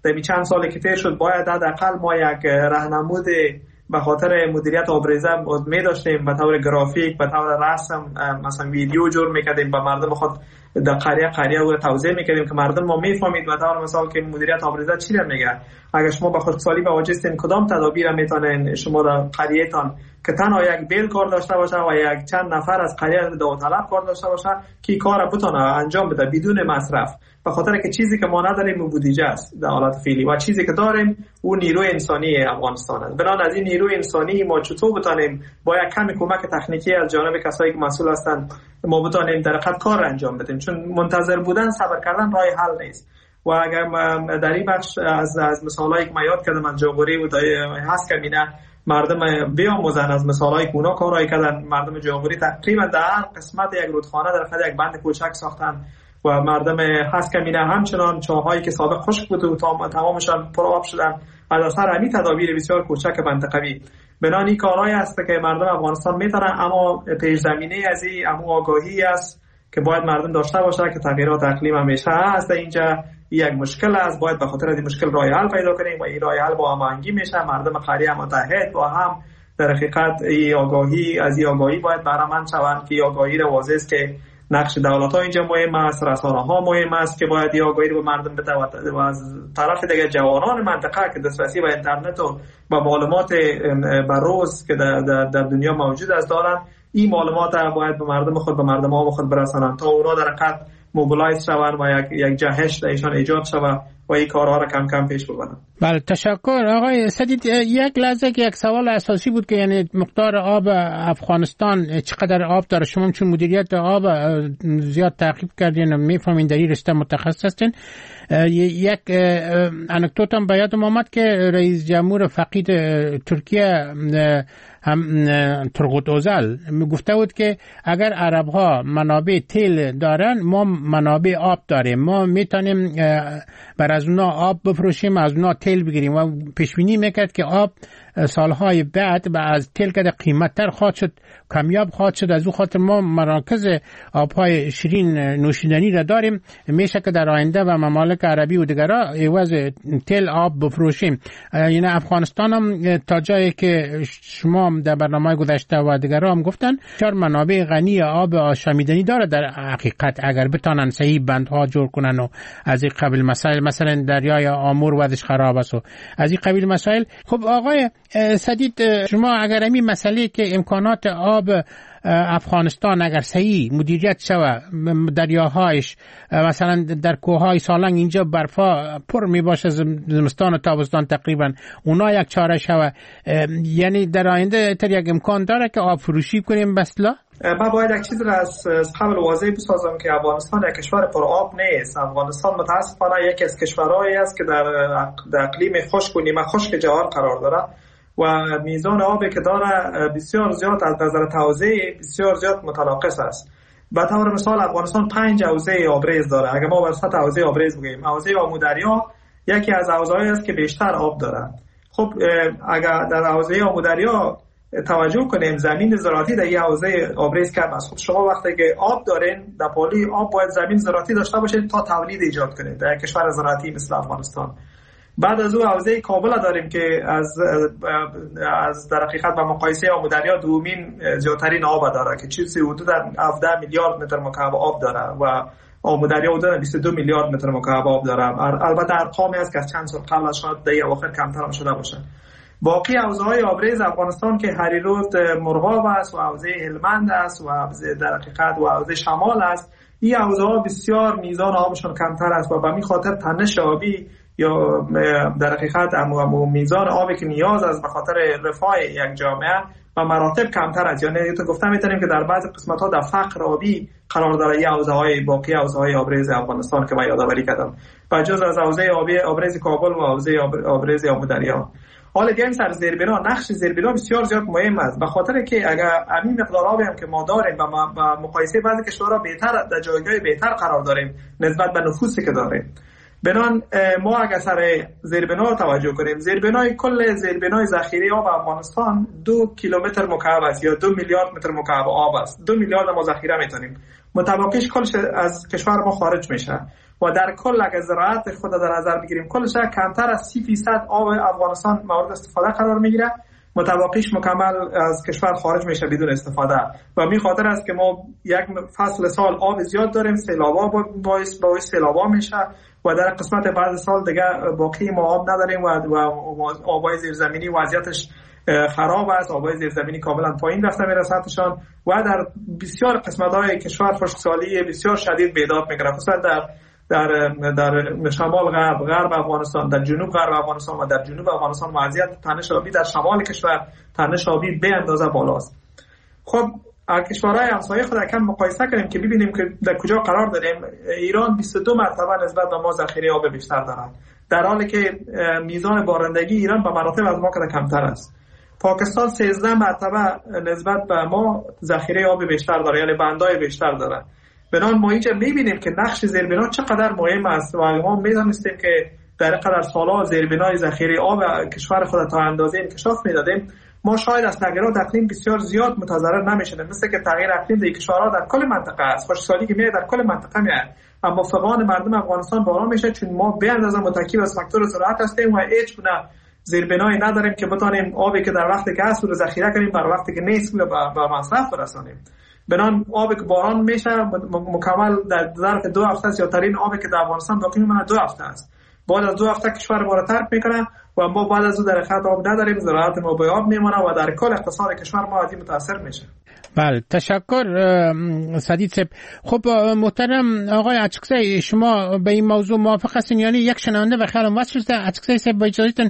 در چند سالی که طی شد باید حداقل ما یک راهنمود به خاطر مدیریت آبریزه می داشتیم، به طور گرافیک، به طور رسم، مثلا ویدیو جور میکردیم به مردم خود در قریه قریه و توضیح میکردیم که مردم ما میفهمید به طور مثال که مدیریت آبریزه چی میگه. اگر شما به خودسالی مواجه هستین کدام تدابیر میتونین شما در قریه‌تان که تنها یک بیل کار داشته باشه و یک چند نفر از قریه داوطلب کار داشته باشه که کار بتونه انجام بده بدون مصرف، به خاطر که چیزی که ما نداریم بودجه است در حالت فعلی و چیزی که داریم اون نیروی انسانی افغانستان است. بنابراین از این نیروی انسانی ما چطور بتونیم با یک کمی کمک تکنیکی از جانب کسایی که مسئول هستند ما بتونیم در حقیقت کار انجام بدیم، چون منتظر بودن صبر کردن راه حل نیست. و اگر در این بخش از از مثالایی که من یاد کردم از جاغوری و هست که مینا مردم بیاموزن از مثالایی که اونا کارایی کردن، مردم جاغوری تقریبا در هر قسمت یک رودخانه در خود یک بند کوچک ساختن و مردم هست که مینا همچنان چاهایی که سابق خشک بود و تمامشان پر آب شدن از اثر همین تدابیر بسیار کوچک منطقوی. بنابراین این کارهایی است که مردم افغانستان میتونن، اما پیش زمینه از این اما آگاهی است که باید مردم داشته باشه که تغییرات اقلیم همیشه هست. اینجا یک مشکل است، باید به خاطر این مشکل راه حل پیدا کنیم و این راه حل با هماهنگی میشه. مردم قریه متحد با هم در حقیقت این آگاهی از این آگاهی باید بهره‌مند شوند که آگاهی رو واضح است که نقش دولت‌ها اینجا مهم است، رسانه‌ها مهم است که باید این آگاهی رو به مردم بده و از طرف دیگه جوانان منطقه که دسترسی به اینترنت و به معلومات بروز که در, در, در دنیا موجود است دارن، این معلومات رو باید به مردم خود به مردم ها خود برسانند تا اونا در حقیقت موبیلایز شوند و یک یک جهش درشان ایجاد شود و این کارها رو کم کم پیش ببرن. بله تشکر آقای سدید. یک لحظه که یک سوال اساسی بود که یعنی مقدار آب افغانستان چقدر آب داره، شما چون مدیریت آب زیاد تعقیب کردین و میفهمین در این رشته متخصص هستین، یک انکدوت هم به یادم آمد که رئیس جمهور فقید ترکیه هم ترغوت اوزل گفته بود که اگر عرب ها منابع تیل دارن ما منابع آب داریم، ما میتونیم بر از اونا آب بفروشیم، از اونا تیل بگیریم و پیشبینی میکرد که آب سالهای بعد و از تیل که قیمتتر خواهد شد، کمیاب خواهد شد. از او خاطر ما مراکز آبهای شیرین نوشیدنی را داریم، میشه که در آینده و ممالک عربی و دیگرها عوض تیل آب بفروشیم. یعنی افغانستان هم تا جایی که شما در برنامه گذشته و دیگرها هم گفتن چهار منابع غنی آب آشامیدنی داره در حقیقت اگر بتانن صحیح بندها جور کنن و از این قبیل مسائل، مثلا دریای آمور وضعش خراب است و از این قبیل مسائل. خب آقای سدید شما اگر این مسئله که امکانات آب افغانستان اگر صحیح مدیریت شود، دریاهایش مثلا در کوههای سالنگ اینجا برفا پر می باشه زمستان و تابستان تقریبا، اونا یک چاره شود، یعنی در آینده تر یک امکان داره که آب فروشی کنیم بسلا؟ من باید یک چیز را از قبل واضح بسازم که افغانستان یک کشور پر آب نیست. افغانستان متاسفانه یکی از کشورهایی است که در در اقلیم خشک و نیمه خشک جهان قرار داره و میزان آبی که داره بسیار زیاد از نظر توزیع بسیار زیاد متناقص است. به طور مثال افغانستان پنج حوزه آبریز داره. اگر ما بر اساس حوزه آبریز بگیم، حوزه آمودریا یکی از حوزه‌هایی است که بیشتر آب داره. خب اگر در حوزه آمودریا توجه کنیم زمین زراعتی در این حوزه آبریز کم است. خب شما وقتی که آب دارین در پالی آب باید زمین زراعتی داشته باشید تا تولید ایجاد کنید در کشور زراعتی مثل افغانستان. بعد از او حوزه کابل داریم که از از در حقیقت با مقایسه آمودریا دومین زیادترین آب داره که چیزی حدود هفده میلیارد متر مکعب آب داره و آمودریا حدود بیست و دو میلیارد متر مکعب آب داره. البته ارقامی است که از چند سال قبل از شاید در اواخر کمتر هم شده باشه. باقی حوزه‌های آبریز افغانستان که هریرود مرغاب است و حوزه هلمند است و حوزه در حقیقت و حوزه شمال است، این حوزه‌ها بسیار میزان آبشون کمتر است و به همین خاطر تنش آبی یا در حقیقت امو میزان آبی که نیاز است به خاطر رفاه یک جامعه و مراتب کمتر است. یعنی تو گفتم میتونیم که در بعضی قسمت‌ها در فقر آبی قرار داره این حوزه‌های باقی حوزه‌های آبریز افغانستان که من یادآوری کردم، بجز از حوزه آبی آبریز کابل و حوزه آبریز آمودریا. حالا دیگه سر زیربنا، نقش زیربنا بسیار زیاد مهم است به خاطر که اگر همین مقدار آبی هم که ما داریم و با مقایسه بعضی کشورها بهتر در جایگاه بهتر قرار داریم نسبت به نفوسی که داریم، بنان ما اگر سر زیربنا توجه کنیم، زیربنای کل زیربنای ذخیره آب افغانستان دو کیلومتر مکعب است یا دو میلیارد متر مکعب آب است. دو میلیارد ما ذخیره میتونیم. متوقعش کلش از کشور ما خارج میشه و در کل اگر زراعت خود در نظر بگیریم کلش کمتر از سی فیصد آب افغانستان مورد استفاده قرار میگیره. متوقعش مکمل از کشور خارج میشه بدون استفاده و می خاطر است که ما یک فصل سال آب زیاد داریم، سیلابا باعث باعث سیلابا میشه و در قسمت بعد سال دیگه باقی ما آب نداریم و آبای زیرزمینی وضعیتش خراب است. آبای زیرزمینی کاملا پایین رفته میره سطحشان و در بسیار قسمت‌های کشور خشکسالی بسیار شدید بیداد میگیره، خصوصا در در در شمال غرب غرب افغانستان، در جنوب غرب افغانستان و در جنوب افغانستان وضعیت تنش آبی در شمال کشور تنش آبی به اندازه بالاست. خب کشورهای همسایه خود کم مقایسه کنیم که ببینیم که در کجا قرار داریم. ایران بیست و دو مرتبه نسبت به ما ذخیره آب بیشتر دارد، در حالی که میزان بارندگی ایران به مراتب از ما کمتر است. پاکستان سیزده مرتبه نسبت به ما ذخیره آب بیشتر داره، یعنی بندای بیشتر داره. بنابراین ما اینجا می‌بینیم که نقش زیربنا چقدر مهم است و ما می‌دانستیم که در قدر سال‌ها زیربنای ذخیره آب کشور خود تا اندازه انکشاف می‌دادیم. ما شاید از تغییرات اقلیم بسیار زیاد متضرر نمی‌شدیم، مثل که تغییر اقلیم در کشورها در کل منطقه است، خشکسالی که میاد در کل منطقه میاد، اما فقدان مردم افغانستان باران میشه چون ما به اندازه متکی به فاکتور زراعت هستیم و هیچ گونه زیربنایی نداریم که بتونیم آبی که در وقتی که هست رو ذخیره کنیم بر وقتی که نیست رو به مصرف برسانیم. بنان آبی که باران میشه مکمل در ظرف دو هفته است یا ترین آبی که در افغانستان باقی میمونه دو هفته است. بعد از دو هفته کشور ما رو ترک میکنه و ما بعد از اون در خط آب نداریم، زراعت ما به آب میمونه و در کل اقتصاد کشور ما از این متاثر میشه. بله تشکر سدید صاحب. خب محترم آقای اچکزی، شما به این موضوع موافق هستین؟ یعنی یک شنونده و خیالم واسه شده اچکزی صاحب با اجازهتون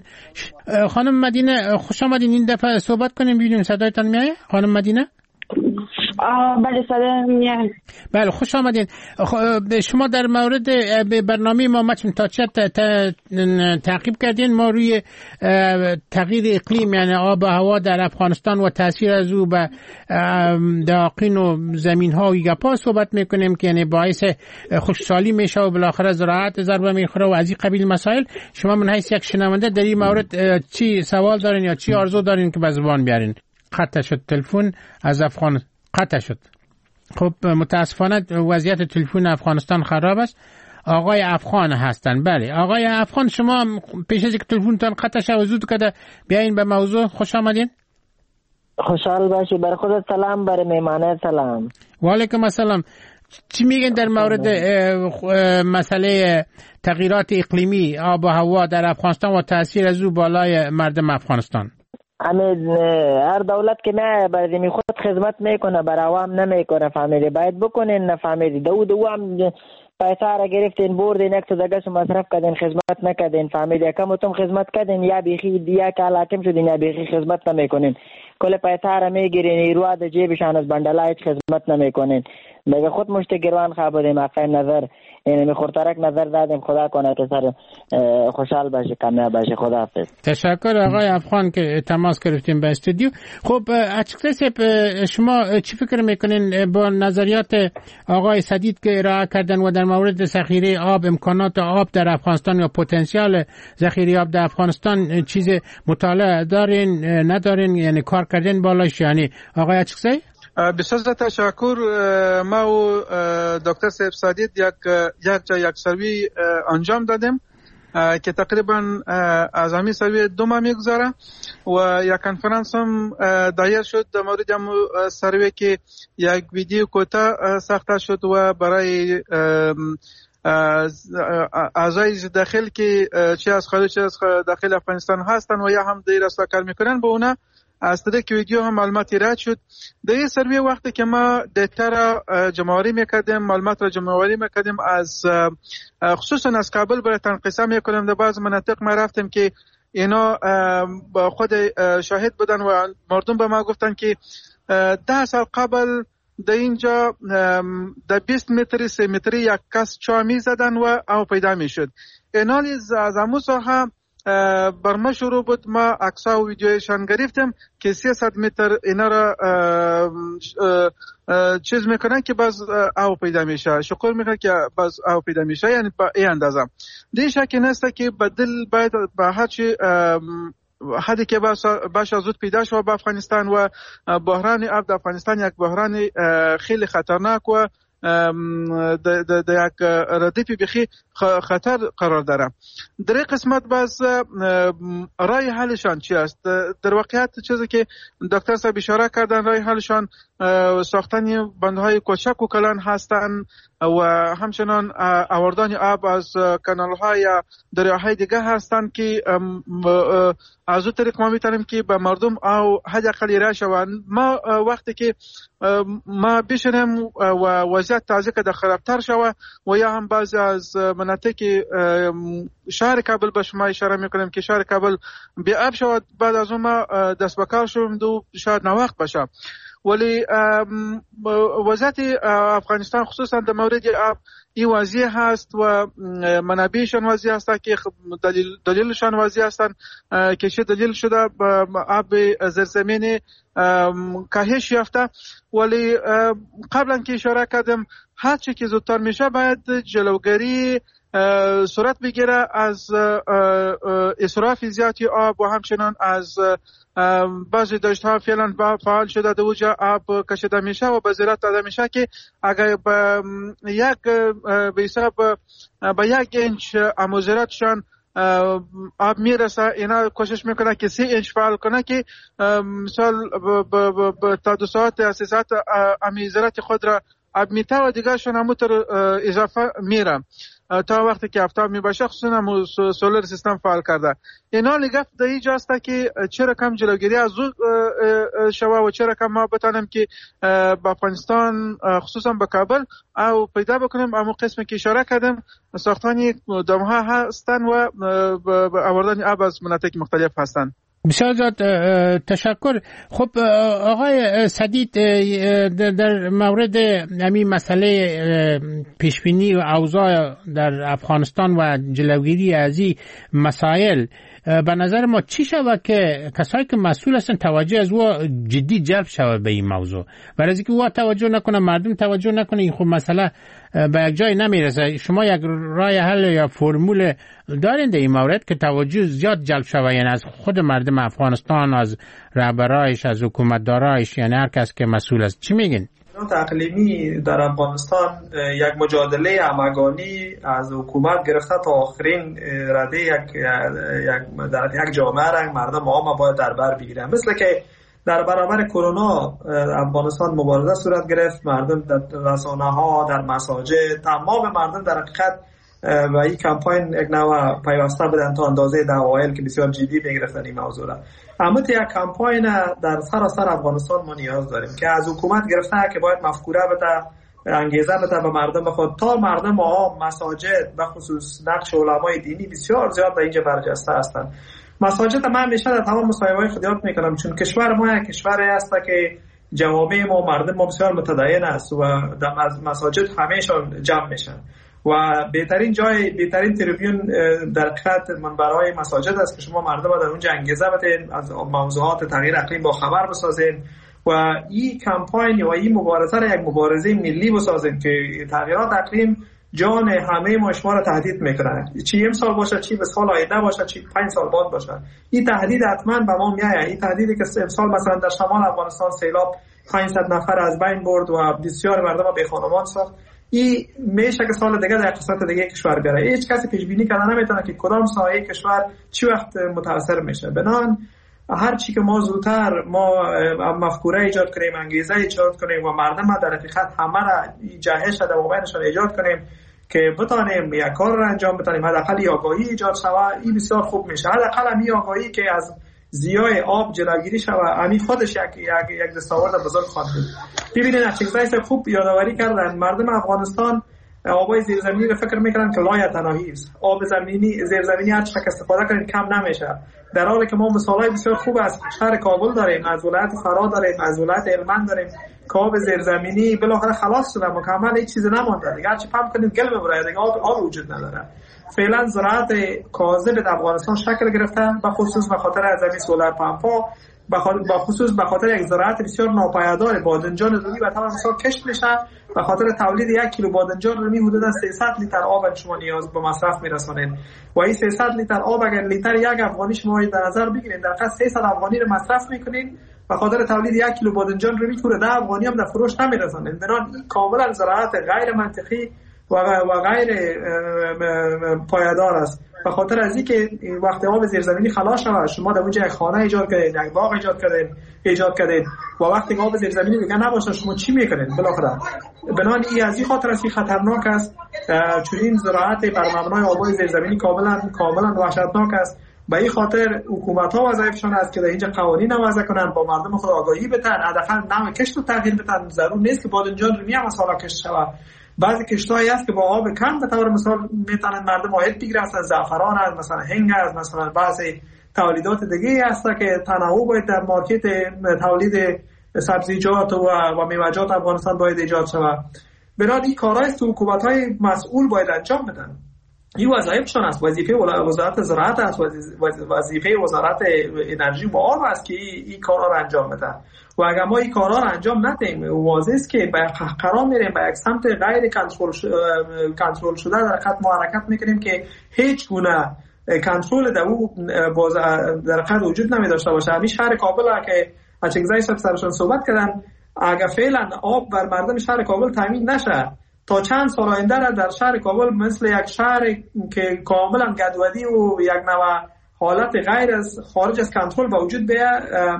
خانم مدینه خوش آمدین، این دفعه صحبت کنیم ببینیم صدایتان میاد. خانم مدینه بله صدا میاد. بله خوش آمدین. شما در مورد برنامه ما متن تا چه تعقیب کردین؟ ما روی تغییر اقلیم یعنی آب و هوا در افغانستان و تاثیر از او به داقین و زمین ها و گپا صحبت میکنیم که یعنی باعث خشکسالی میشه و بالاخره زراعت ضربه میخوره و از این قبیل مسائل. شما من حیث یک شنونده در این مورد چی سوال دارین یا چی آرزو دارین که به زبان بیارین؟ قطع شد تلفن از افغان قطع شد. خب متاسفانه وضعیت تلفن افغانستان خراب است. آقای افغان هستن. بله آقای افغان، شما پیش از اینکه تلفنتان قطع شد زود کده بیاین به موضوع. خوش آمدین. خوشحال باشی. بر خودت سلام، بر میمانه سلام. و علیکم السلام. چی میگن در مورد مسئله تغییرات اقلیمی آب و هوا در افغانستان و تاثیر از او بالای مردم افغانستان؟ امید هر دولت که نه برای خود خدمت میکنه بر عوام نمیکنه، فهمیدی؟ باید بکنین، نه فهمیدی؟ دو دو هم پیسه را گرفتین بردین یک تو دگه مصرف کردین، خدمت نکردین، فهمیدی؟ کم تم خدمت کردین یا بیخی یا که حاکم شدین یا بیخی خدمت نمیکنین. کل پیسه را میگیرین ایرو د جیبشان از بندلا هیچ خدمت نمیکنین. مگه خود مشت گروان خوابیدیم اقای نظر یعنی خورترک نظر دادیم. خدا کنه که سر خوشحال باشه، کامیاب باشه. خدا حافظ. تشکر آقای افغان که تماس گرفتیم به استودیو. خب اچکزی صاحب، شما چی فکر میکنین با نظریات آقای سدید که ارائه کردن و در مورد ذخیره آب، امکانات آب در افغانستان یا پتانسیل ذخیره آب در افغانستان چیز مطالعه دارین ندارین، یعنی کار کردن بالاش؟ یعنی آقای اچکزی بسیار تشکر. ما و دکتر صاحب سدید یک یک جا یک سروی انجام دادیم که تقریبا از همین سروی دو ماه میگذره و یک کنفرانس هم دایر شد در مورد هم سروی که یک ویدیو کوتاه ساخته شد و برای اعضای داخل که چه از خارج چه از داخل افغانستان هستن و یا هم دیر است کار میکنن با اونا از طریق ویدیو هم معلوماتی رد شد. در این سروی وقتی که ما دیتا را جمع‌آوری میکردیم، معلومات را جمع‌آوری میکردیم از خصوصا از کابل برای تنقیص میکنیم. در بعض مناطق ما رفتیم که اینا با خود شاهد بودن و مردم به ما گفتن که ده سال قبل در اینجا در بیست متری سه متری یک کس چا میزدن و او پیدا میشد. اینالی از امو ساحه بر ما شروع بود. ما عکس‌ها و ویدیویشان گرفتیم که سیصد متر اینا را چیز میکنن که باز آب پیدا میشه، شکر میکنن که باز آب پیدا میشه، یعنی با این اندازه دیگه شکی نیست که بدل باید به هر چی حدی که باشه زود پیدا شد به افغانستان و بحران آب در افغانستان یک بحران خیلی خطرناک و د یک ردیفی بخی خطر قرار داره. در این قسمت باز رای حلشان چی است؟ در واقعیت چیزی که دکتر صاحب اشاره کردن رای حلشان ساختن بندهای کوچک و کلان هستند و همچنان آوردن آب از کانال‌های دریاهای دیگه هستند که از اون طریق ما میتونیم که به مردم او حداقل ارائه شوند. ما وقتی که ما بشنیم و وضعیت تازه که خرابتر شوه و یا هم بعضی از مناطق شهر کابل به شما اشاره میکنیم که شهر کابل بی آب شود، بعد از اون ما دست به کار شویم دو شاید نوقت باشه. ولی وضعیت افغانستان خصوصا در مورد آب این وضعیت هست و منابعشان وضعیت هست که دلیل دلیلشان وضعیت هستند که چه دلیل شده آب زیرزمینی کاهش یافته. ولی قبلا که اشاره کردم هر چی که زودتر میشه باید جلوگیری صورت بگیره از اسراف زیادی آب و همچنان از بعضی دشت ها فعلا فعال شده در اوجا آب کشیده میشه و به زیرت داده میشه که اگر به یک به حساب به یک اینچ اموزیراتشان آب میرسه، اینا کوشش میکنه که سی اینچ فعال کنه که مثال تا دو ساعت سه ساعت اموزیرات خود را آب میته و دیگه شون همونطور اضافه میره تا وقتی که آفتاب میباشه، خصوصا سولر سیستم فعال کرده. اینا لگفت در اینجا است که چرا کم جلوگیری از او شوه و چرا کم ما بتانیم که با افغانستان خصوصا به کابل او پیدا بکنیم اما قسمی که اشاره کردیم ساختانی دمها هستن و آوردن آب از مناطق مختلف هستن. بسیار زیاد تشکر. خب آقای سدید، در مورد همین مسئله پیشبینی و اوضاع در افغانستان و جلوگیری از این مسائل به نظر ما چی شود که کسایی که مسئول هستن توجه از او جدی جلب شود به این موضوع؟ برای اینکه او توجه نکنه، مردم توجه نکنه، این خب مسئله به یک جای نمیرسه. شما یک راه حل یا فرمول دارین در این مورد که توجه زیاد جلب شود، یعنی از خود مردم افغانستان، از رهبرایش، از حکومتدارایش، یعنی هر کس که مسئول است؟ چی میگین؟ اقلیمی در افغانستان یک مجادله همگانی از حکومت گرفته تا آخرین رده یک یک در یک جامعه را مردم عام باید در بر بگیرن. مثل که در برابر کرونا افغانستان مبارزه صورت گرفت، مردم در رسانه‌ها، در مساجد، تمام مردم در حقیقت و این کمپاین یک نوع پیوسته بدن تا اندازه در اوایل که بسیار جدی میگرفتن این موضوع را. اما یک کمپاین در سراسر افغانستان ما نیاز داریم که از حکومت گرفته که باید مفکوره بده، انگیزه بده به مردم خود تا مردم ها مساجد به خصوص نقش علمای دینی بسیار زیاد در اینجا برجسته هستند. مساجد من همیشه در تمام مصاحبه‌های خود یاد میکنم چون کشور ما یک کشوری است که جوامع ما مردم ما بسیار متدین است و در مساجد همه‌شان جمع میشن و بهترین جای بهترین تریبیون در حقیقت منبرهای مساجد است که شما مردم در اونجا انگیزه بدین، از موضوعات تغییر اقلیم با خبر بسازین و این کمپاین و این مبارزه را یک مبارزه ملی بسازین که تغییرات اقلیم جان همه ما شما را تهدید میکنه، چی امسال باشه، چی به سال آینده باشه، چی پنج سال بعد باشه. این تهدید حتما به ما میآید. این تهدیدی که امسال مثلا در شمال افغانستان سیلاب پانصد نفر از بین برد و بسیار مردم بی خانمان ساخت، این میشه که سال دیگه در قسمت دیگه کشور بره. هیچ کسی پیش بینی کردن نمیتونه که کدام سایه کشور چی وقت متاثر میشه. بنان هر چی که ما زودتر ما مفکوره ایجاد کنیم، انگیزه ایجاد کنیم و مردم در حقیقت همه را جهش در موبایلشون ایجاد کنیم که بتانیم یک کار را انجام بدیم، حداقل آگاهی ایجاد شود، این بسیار خوب میشه. حداقل همین آگاهی که از زیای آب جلوگیری شود، همین خودش یک یک یک دستاورد بزرگ خواهد بود. ببینید اچکزای خوب یادآوری کردن مردم افغانستان آبای زیرزمینی رو فکر میکنن که لایه تناهی است. آب زمینی زیرزمینی هر چقدر استفاده کنید کم نمیشه، در حالی که ما مثالای بسیار خوب از شهر کابل داریم، از ولایت فرا داریم، از ولایت هلمند داریم که آب زیرزمینی بالاخره خلاص شده، مکمل هیچ چیزی نمونده دیگه، هرچی پمپ کنید گل ببره دیگه آب آب وجود نداره. فعلا زراعت کاذب در افغانستان شکل گرفته، به خصوص به خاطر از همین سولر پمپ ها با خصوص به خاطر یک زراعت بسیار ناپایدار بادنجان رومی و طبعا مثلا کشت میشه به خاطر تولید یک کیلو بادنجان رومی حدودا سیصد لیتر آب شما نیاز به مصرف میرسانید و این سیصد لیتر آب اگر لیتر یک افغانی شما در نظر بگیرید در حقیقت سیصد افغانی رو مصرف میکنید به خاطر تولید یک کیلو بادنجان رومی که ده افغانی هم در فروش نمیرسانید. بنابراین کاملا زراعت غیر منطقی و غیر پایدار است. به خاطر از اینکه وقتی آب زیرزمینی خلاص شود شما در اونجا یک خانه ایجاد کردید، یک باغ ایجاد کردید ایجاد کردید و وقتی آب زیرزمینی دیگه نباشه شما چی میکنید بالاخره؟ بنابراین این از این خاطر است خطرناک است. چون این زراعت بر مبنای آبای زیرزمینی کاملا کاملا وحشتناک است. به این خاطر حکومت ها وظیفشان است که در اینجا قوانین وضع کنند، با مردم خود آگاهی بدن، حداقل نوع کشت رو تغییر بدن. ضرور نیست که بادنجان رومی هم مثلا کشت شود. بعضی کشت‌هایی هست که با آب کم به طور مثال میتونن مردم عاید بگیرن، مثلا زعفران است، مثلا هنگ است، مثلا بعضی تولیدات دیگه هست که تنوع باید در مارکت تولید سبزیجات و و میوه‌جات افغانستان باید ایجاد شود. بنابراین این کارهایی است که حکومت‌های مسئول باید انجام بدن. این وظایفشون است. وظیفه وزارت زراعت است، وظیفه وزارت انرژی و آب است که این کارها رو انجام بده. و اگر ما این کارها رو انجام ندهیم واضح است که به قرار میریم به یک سمت غیر کنترل کنترل شده در حقیقت ما حرکت میکنیم که هیچ گونه کنترل در او در حقیقت وجود نمی داشته باشه. همین شهر کابل که اچکزای صاحب سرشون صحبت کردن، اگر فعلا آب بر مردم شهر کابل تامین نشه تا چند سال آینده در شهر کابل مثل یک شهر که کاملا گدودی و یک نوع حالت غیر از خارج از کنترل به وجود بیاد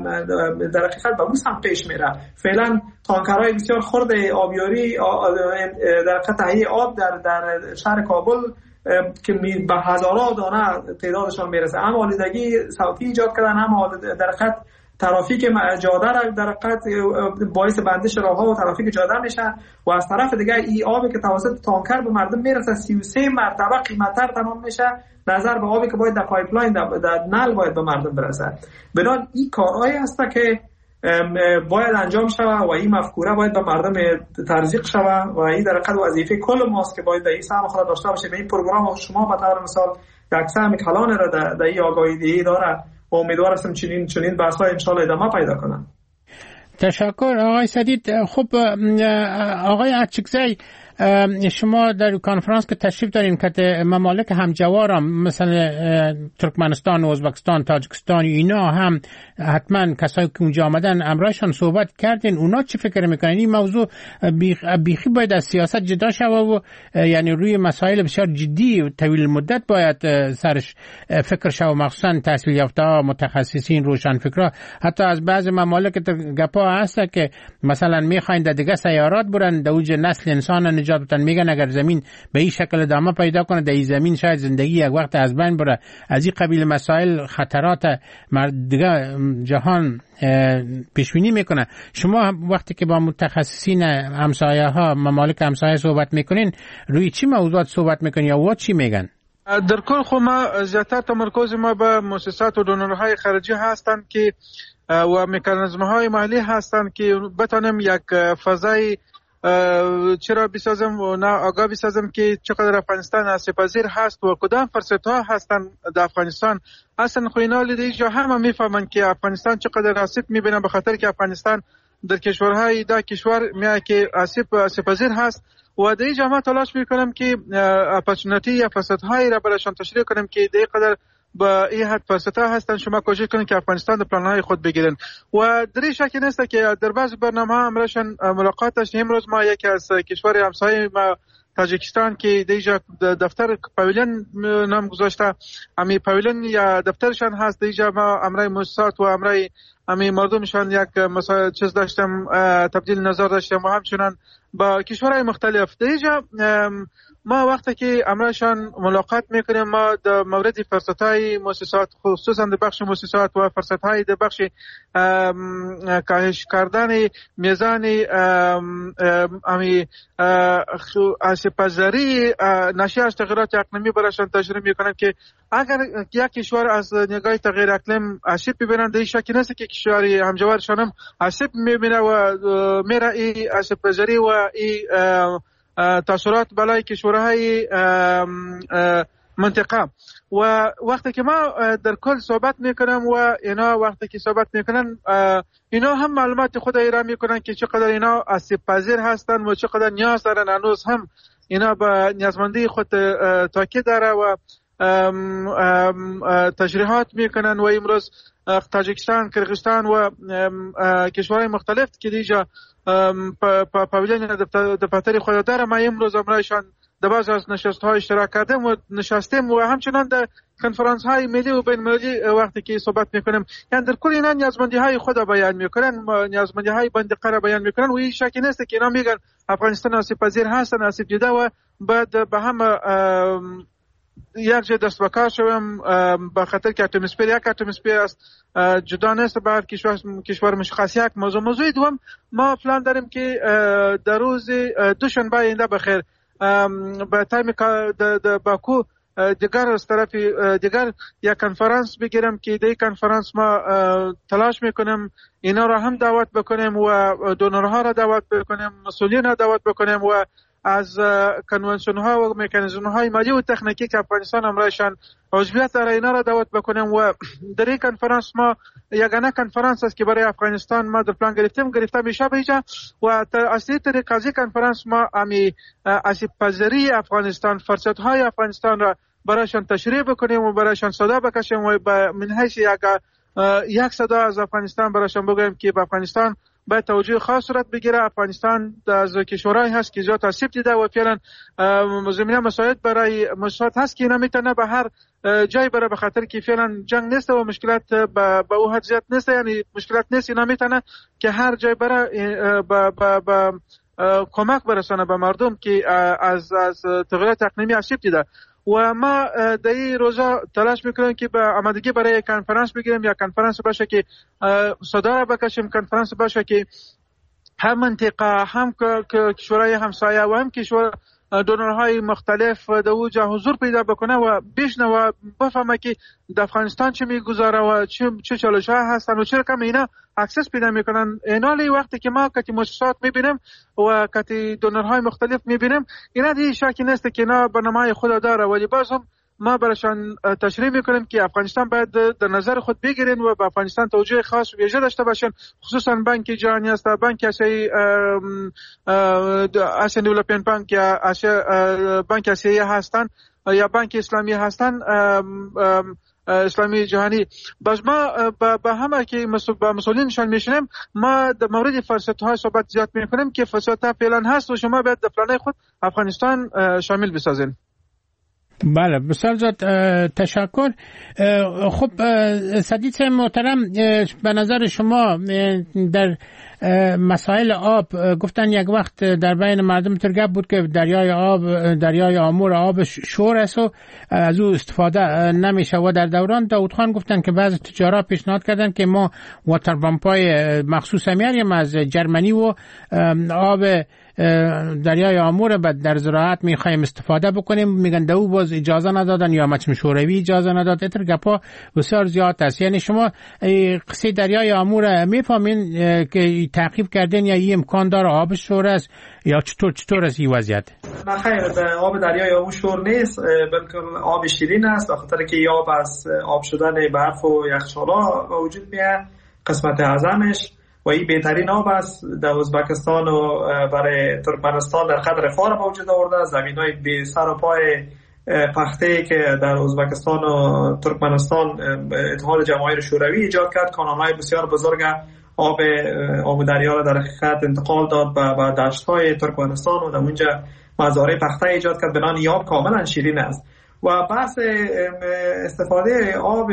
در حقیقت به اون سمت پیش میره. فعلا تانکرهای بسیار خرد آبیاری در حقیقت تهیه آب در در شهر کابل که به هزارها دانه تعدادشان میرسه، هم آلودگی صوتی ایجاد کردن، هم در حقیقت ترافیک جاده را در حقیقت باعث بندش راهها و ترافیک جاده میشه و از طرف دیگه این آبی که توسط تانکر به مردم میرسه سی و سه مرتبه قیمتتر تمام میشه نظر به آبی که باید در پایپلاین در, در نل باید به مردم برسه. بنابراین این کارهایی هست که باید انجام شود و این مفکوره باید به مردم تزریق شود و این در حقیقت وظیفه کل ماست که باید در این سهم خود داشته باشه. به این پروگرام شما به طور مثال یک سهم کلان را در, در این آگاهی دهی داره و امیدوار هستم چنین چنین بحث‌ها ان شاء الله ادامه پیدا کنن. تشکر آقای سدید. خب آقای اچکزی، شما در کنفرانس که تشریف دارین که ممالک همجوارم مثل ترکمنستان، ازبکستان، تاجیکستان اینا هم حتما کسایی که اونجا آمدن امرایشان صحبت کردین، اونا چی فکر میکنن؟ این موضوع بیخی باید از سیاست جدا شود و یعنی روی مسائل بسیار جدی و طویل مدت باید سرش فکر شود، مخصوصا تحصیل یافته ها، متخصصین، روشنفکرا. حتی از بعض ممالک گپا هست که مثلا میخواین در دیگه سیارات برن، در اوج نسل انسان نجات بدن. میگن اگر زمین به این شکل ادامه پیدا کنه در این زمین شاید زندگی یک وقت از بین بره. از این قبیل مسائل خطرات دیگه جهان پیش بینی میکنه. شما وقتی که با متخصصین همسایه ها، ممالک همسایه صحبت میکنین، روی چی موضوعات صحبت میکنین یا وا چی میگن؟ در کل خو ما زیاتر تمرکز ما به مؤسسات و دونرهای خارجی هستند که و مکانیزم‌های محلی هستند که بتونیم یک فضای چرا بسازم و نه آگاه بسازم که چقدر افغانستان آسیب‌پذیر هست و کدام فرصت‌ها هستن در افغانستان. اصلا خو اینا لیدیجا همه میفهمن که افغانستان چقدر آسیب میبینه، به خاطر که افغانستان در کشورهای دا کشور میاد که آسیب آسیب‌پذیر هست و در اینجا ما تلاش میکنم که اپورتونتی یا فرصت‌هایی را برایشان تشریح کنم که در قدر با این حد فرصت‌ها هستن شما کوشش کنید که افغانستان در پلان‌های خود بگیرن. و در این شکی نیست که در بعض برنامه‌ها امرشان ملاقات داشتیم. امروز ما یکی از کشور همسایه ما تاجیکستان که دیجا دفتر پاویلین نام گذاشته، امی پاویلین یا دفترشان هست، دیجا ما امرای مؤسسات و امرای امی مردمشان یک مثلا چیز داشتم، تبدیل نظر داشتم و همچنان با کشورهای مختلف. دیجا ما وقتی که امرشان ملاقات میکنیم ما در مورد فرصت‌های مؤسسات، خصوصا در بخش مؤسسات و فرصت‌های در بخش کاهش کردن میزان امی آسیب‌پذیری ناشی از تغییرات اقلیمی برایشان تشریح میکنیم که اگر یک کشور از نگاه تغییر اقلیم آسیب ببینند، در شکی نیست که کشوری همجوارشان هم آسیب میبینه و میره این آسیب‌پذیری و این تاثیرات بالای کشورهای منطقه. و وقتی که ما در کل صحبت میکنم و اینا وقتی که صحبت میکنن اینا هم معلومات خود ایران میکنن که چقدر اینا آسیب پذیر هستن و چقدر نیاز دارن. هنوز هم اینا به نیازمندی خود تاکید داره و ام ام تشریحات میکنن. و امروز تاجیکستان، کرغیزستان و کشورهای مختلف که دیجا پاویلین دفتر خود داره، ما امروز امرایشان در بعض از نشست‌ها اشتراک کردیم و نشستیم و همچنان در کنفرانس‌های ملی و بین‌المللی وقتی که صحبت میکنیم، یعنی در کل اینا نیازمندی‌های خود بیان میکنن، نیازمندی‌های منطقه را بیان میکنن و این شکی نیست که اینا میگن افغانستان آسیب پذیر هستن، آسیب دیده و بعد به هم یک جای دست به کار شویم به خاطر که اتمسفر یک اتمسفر است، جدا نیست به هر کشور کشور مشخص. یک موضوع موضوع دوم ما پلان داریم که در روز دوشنبه آینده بخیر به تایم د باکو دیگر از طرف دیگر یک کنفرانس بگیرم که دی کنفرانس ما تلاش میکنیم اینا را هم دعوت بکنیم و دونرها را دعوت بکنیم، مسئولین را دعوت بکنیم و از کنونسیون ها و مکانیزم های مالی و تکنیکی که افغانستان امرایشان عضویت داره اینا را دعوت بکنیم. و در این کنفرانس ما یگانه کنفرانس است که برای افغانستان ما در پلان گرفتیم گرفته میشه بیجا و اصلی طریق از این کنفرانس ما امی آسیب پذیری افغانستان، فرصت های افغانستان را برایشان تشریح بکنیم و برایشان صدا بکشیم و من حیث یک یک صدا از افغانستان برایشان بگویم که به افغانستان باید توجه خاص صورت بگیره. افغانستان از کشورهایی هست که زیاد آسیب دیده و فعلا زمینه مساعد برای مساعد هست که اینا میتونه به هر جای بره به خاطر که فعلا جنگ نیست و مشکلات به او حد زیاد نیست، یعنی مشکلات نیست، اینا میتونه که هر جای بره به کمک برسانه به مردم که از از تغییرات اقلیمی آسیب دیده. و ما در این روزا تلاش میکنیم که به آمادگی برای کنفرانس بگیریم یا کنفرانس باشه که صدا را بکشیم، کنفرانس باشه که هم منطقه هم کشورهای همسایه و هم کشور دونرهای مختلف در اوجا حضور پیدا بکنه و بشنه و بفهمه که در افغانستان چه میگذاره و چه چه چالش‌ها هستن و چرا کم اینا اکسس پیدا میکنن. اینالی وقتی که ما کتی مؤسسات میبینیم و کتی دونرهای مختلف میبینیم اینا دی شکی نیست که اینا برنامه‌های خود داره، ولی باز هم ما براشان تشریح میکنیم که افغانستان باید در نظر خود بگیرین و به افغانستان توجه خاص و ویژه داشته باشین، خصوصا بانک جهانی است، بانک آسیایی، آسیا دیولپمنت بانک یا آسیا بانک آسیایی هستن یا بانک اسلامی هستن، اسلامی جهانی. باز ما با همه که با مسئولینشان میشنیم ما در مورد فرصت های صحبت زیاد میکنیم که فرصت ها فعلا هست و شما باید در پلان خود افغانستان شامل بسازین. بله بسیار زیاد تشکر. خب سدید محترم، به نظر شما در مسائل آب گفتن یک وقت در بین مردم ترگب بود که دریای آب دریای آمور آب شور است و از او استفاده نمیشه و در دوران داود خان گفتن که بعضی تجارا پیشنهاد کردن که ما واتر پمپای مخصوص میاریم از جرمنی و آب دریای آمور بعد در زراعت میخوایم استفاده بکنیم، میگن دو باز اجازه ندادن یا مجمع شوروی اجازه نداد. اتر گپا بسیار زیاد است. یعنی شما قصه دریای آمور میفهمین که تعقیب کردین یا این امکان داره آب شور است یا چطور چطور است این وضعیت؟ نه خیر، آب دریای آمور شور نیست، بلکه آب شیرین است، به خاطر که آب از آب شدن برف و یخچالا وجود میاد قسمت اعظمش و این بهترین آب است. در ازبکستان و برای ترکمنستان در قدر فار موجود آورده، زمینای بی سر و پای پخته که در ازبکستان و ترکمنستان اتحاد جماهیر شوروی ایجاد کرد، کانال‌های بسیار بزرگ آب آب دریا را در حقیقت انتقال داد به دشت‌های ترکمنستان و در اونجا مزارع پخته ایجاد کرد. بنابراین این آب کاملا شیرین است. و بحث استفاده آب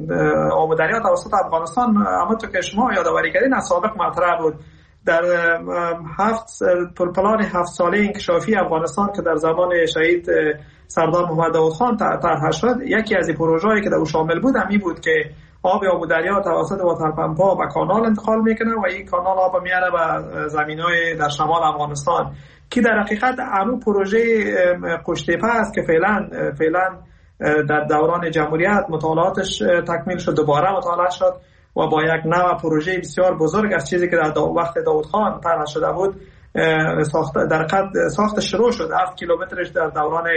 آب دریا توسط افغانستان، اما تو که شما یادآوری کردین از سابق مطرح بود. در هفت پلان هفت ساله انکشافی افغانستان که در زمان شهید سردار محمد داود خان طرح شد، یکی از این پروژه‌ای که در او شامل بود همین بود که آب آب دریا توسط واتر پمپ‌ها به کانال انتقال میکنه و این کانال آب میاره به زمین‌های در شمال افغانستان که در حقیقت همون پروژه قشتیپه است که فعلا فعلا در دوران جمهوریت مطالعاتش تکمیل شد، دوباره مطالعه شد و با یک نوع پروژه بسیار بزرگ از چیزی که در وقت داود خان طرح شده بود ساخت در حقیقت ساخت شروع شد. هفت کیلومترش در دوران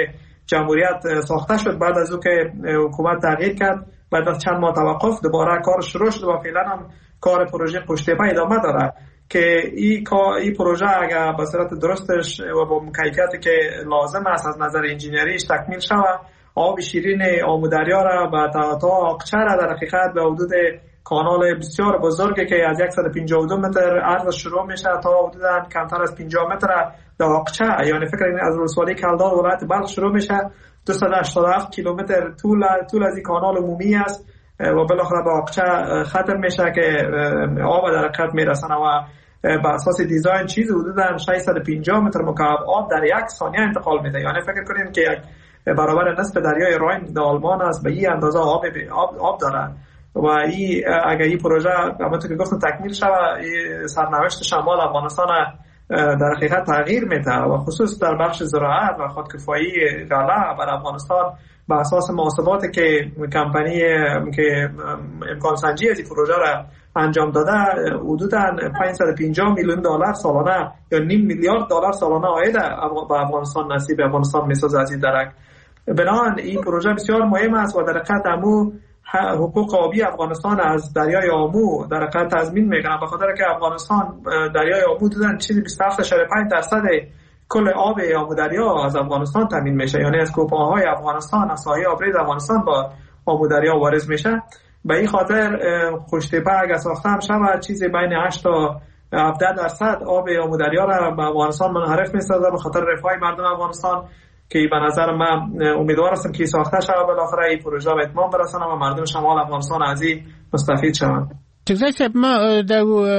جمهوریت ساخته شد. بعد از او که حکومت تغییر کرد، بعد از چند ماه توقف دوباره کار شروع شد و فعلا هم کار پروژه پشت پا ادامه داره که این این پروژه اگر به صورت درستش و با کیفیتی که لازم است از نظر انجینریش تکمیل شود، آب شیرین آمودریا را و تا آقچه را در حقیقت به حدود کانال بسیار بزرگی که از صد و پنجاه و دو متر عرض شروع میشه تا حدود کمتر از پنجاه متر در آقچه، یعنی فکر کنید از ولسوالی کلدار ولایت بلخ شروع میشه، دویست و هشتاد و هفت کیلومتر طول طول از این کانال عمومی است و بالاخره به آقچه ختم میشه که آب در حقیقت میرسونه و به اساس دیزاین چیز حدود ششصد و پنجاه متر مکعب آب در یک ثانیه انتقال میده. یعنی فکر کنید که یک برابر نصف دریای راین در آلمان است، به این اندازه آب آب, آب داره و این اگر این پروژه همونطور که گفتم تکمیل شود، سرنوشت شمال افغانستان در حقیقت تغییر میده و خصوص در بخش زراعت و خودکفایی غله بر افغانستان به اساس محاسباتی که کمپانی که امکان سنجی از این پروژه را انجام داده حدوداً پانصد و پنجاه میلیون دلار سالانه یا نیم میلیارد دلار سالانه عاید به افغانستان نصیب افغانستان میسازه از این درک. بنابراین این پروژه بسیار مهم است و در حقیقت امو حقوق آبی افغانستان از دریای آمو در حقیقت تضمین میکنه، به خاطر که افغانستان دریای آمو دیدن چیزی بیست و هفت اشاره پنج درصد کل آب آمو دریا از افغانستان تامین میشه، یعنی از کوپه‌های افغانستان از ساحل آبرید افغانستان با آمو دریا وارد میشه. به این خاطر خوشتیپه اگه ساخته هم شود چیزی بین هشت تا هفده درصد آب آمو دریا را به افغانستان منحرف میسازه به خاطر رفاه مردم افغانستان که به نظر من امیدوار هستم که ساخته شود بالاخره این پروژه به اتمام برسانه و مردم شمال افغانستان از این مستفید شوند. چگزای صاحب، ما در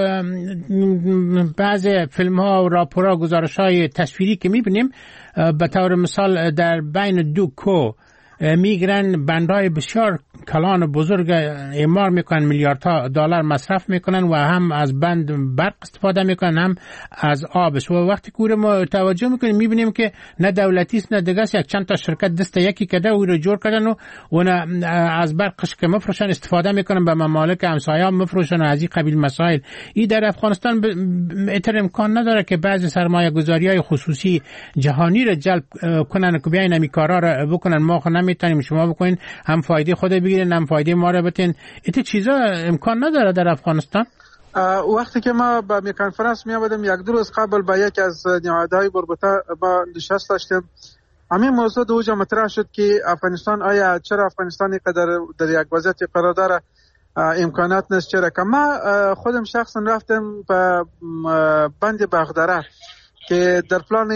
بعض فیلم ها و راپورها گزارش های تصویری که میبینیم به طور مثال در بین دو کو میگیرن بندهای بسیار کلان و بزرگ اعمار میکنن، میلیاردها دلار مصرف میکنن و هم از بند برق استفاده میکنن هم از آبش و وقتی که ما توجه میکنیم میبینیم که نه دولتی است نه دیگه است، یک چند تا شرکت دست یکی کده و رو جور کردن و اون از برقش که مفروشن استفاده میکنن به ممالک همسایه مفروشن و از این قبیل مسائل. این در افغانستان اتر امکان نداره که بعضی سرمایه گذاری های خصوصی جهانی را جلب کنن که بیاین همی کارا را بکنن، ما خو نمیتونیم شما بکنین هم فایده خود بگیرین هم فایده ما را بتین. ایت چیزا امکان نداره در افغانستان. وقتی که ما به می کنفرانس می آمدیم یک دو روز قبل با یک از نهادهای مربوطه با نشست داشتیم، همین موضوع دو جا مطرح شد که افغانستان آیا چرا افغانستان قدر در یک وضعیت قرار داره، امکانات نیست چرا که ما خودم شخصا رفتم به بند بغدره که در پلان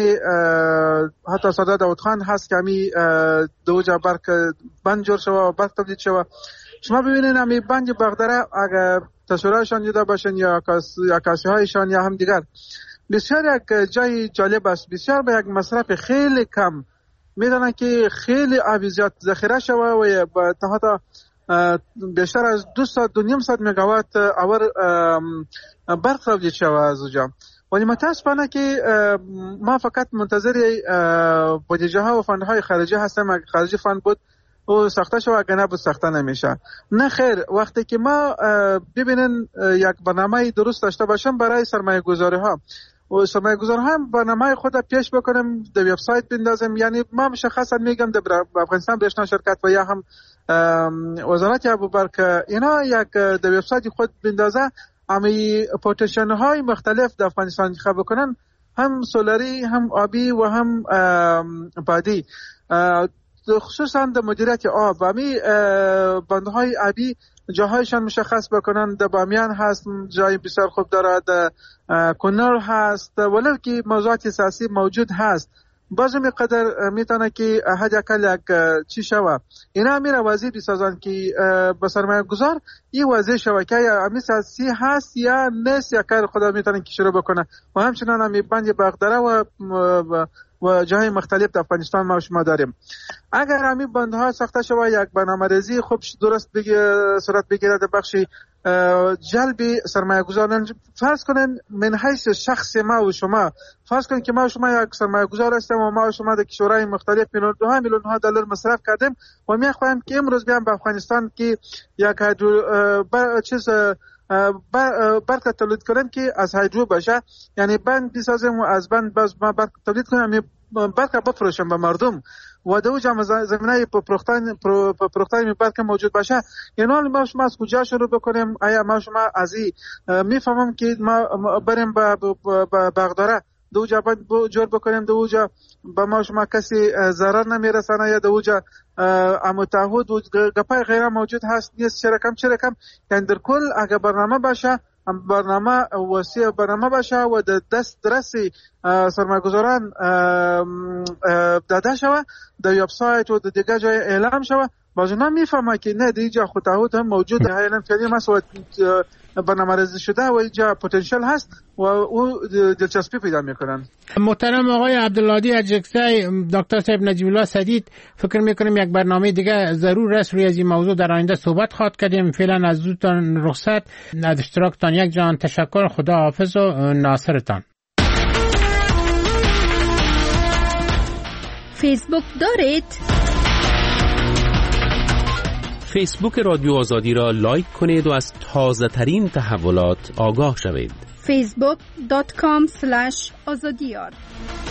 حتی سردار داود خان هست که همی دو جا برق بند جور شود و برق تولید شود. شما ببینید همی بند بغدره اگر تصویرهایشان دیده باشن یا عکاسی هایشان یا هم دیگر بسیار یک جای جالب است، بسیار به یک مصرف خیلی کم میدونن که خیلی آب زیاد ذخیره شود و با حتی بیشتر از دو ساعت دو نیم ساعت مگاوات اور برق تولید شود از اونجا. ولی متاسفانه که ما فقط منتظر بودجه ها و فندهای خارجی هستیم، اگر خارجی فند بود و ساخته شد اگر نبود ساخته نمیشه. نه خیر، وقتی که ما ببینن یک برنامه درست داشته باشیم برای سرمایه گذاری ها و سرمایه گذاری ها برنامه خود پیش بکنیم، در وبسایت بندازیم، یعنی ما مشخصا میگم در افغانستان برشنا شرکت و یا هم وزارت ابوبکر اینا یک در وبسایت خود بندازه، امی پوتنشیال های مختلف در افغانستان انتخاب بکنن، هم سولاری هم آبی و هم بادی، خصوصا در مدیریت آب. امی بندهای آبی جاهایشان مشخص بکنن، در بامیان هست جای بسیار خوب داره، در کنر هست، ولو که موضوعات اساسی موجود هست باز میقدر میتونه که حداقل یک چی شوه اینا میره وضعی بسازن که به سرمایه گذار این وضعی شوه که امی ساسی هست یا نیست یا کار خدا میتونه که شروع بکنه. و همچنان همی بند بغدره و و جاهای مختلف در افغانستان ما شما داریم. اگر همی بندها ساخته شوه یک برنامه‌ریزی خوب درست بگیره صورت بگیره در بخش جلب سرمایه گذاران، فرض کنن من حیث شخص ما و شما، فرض کنن که ما و شما یک سرمایه گذار هستیم و ما و شما در کشورهای مختلف میلیون ها میلیون ها دلار مصرف کردیم و میخوایم که امروز بیام به افغانستان که یک بر چیز برق تولید کنیم که از هایدرو باشه، یعنی بند بسازیم و از بند باز ما برق تولید کنیم، بلکه بفروشن به مردم و در اونجا زمینه پروختن پروختن بعد که موجود باشه، یعنی ما شما از کجا شروع بکنیم؟ آیا ما شما از این میفهمم که ما بریم به بغداد دو جا جور بکنیم، دو جا به ما شما کسی ضرر نمیرسانه، یا دو جا متعهد و گپای غیر موجود هست نیست. چرا کم چرا کم یعنی در کل اگه برنامه باشه، برنامه وسیع برنامه باشه و د دست درسی سرمایه‌گذاران داده شوه در وبسایت و در دیگه جای اعلام شوه، باز اونا میفهمه که نه دیگه خود تعهد هم موجوده، هایلند فعلی مسئول برنامه ریزی شده و اینجا پتانسیل هست و او دلچسپی پیدا میکنن. محترم آقای عبدالهادی اجکزی، دکتر صاحب نجیب الله سدید، فکر میکنیم یک برنامه دیگه ضرور است روی از این موضوع در آینده صحبت خواهد کردیم. فعلا از دوستان رخصت، از اشتراکتان یک جان تشکر، خدا حافظ و ناصرتان. فیسبوک دارید؟ فیسبوک رادیو آزادی را لایک کنید و از تازه ترین تحولات آگاه شوید. فیسبوک دات کام اسلش آزادیار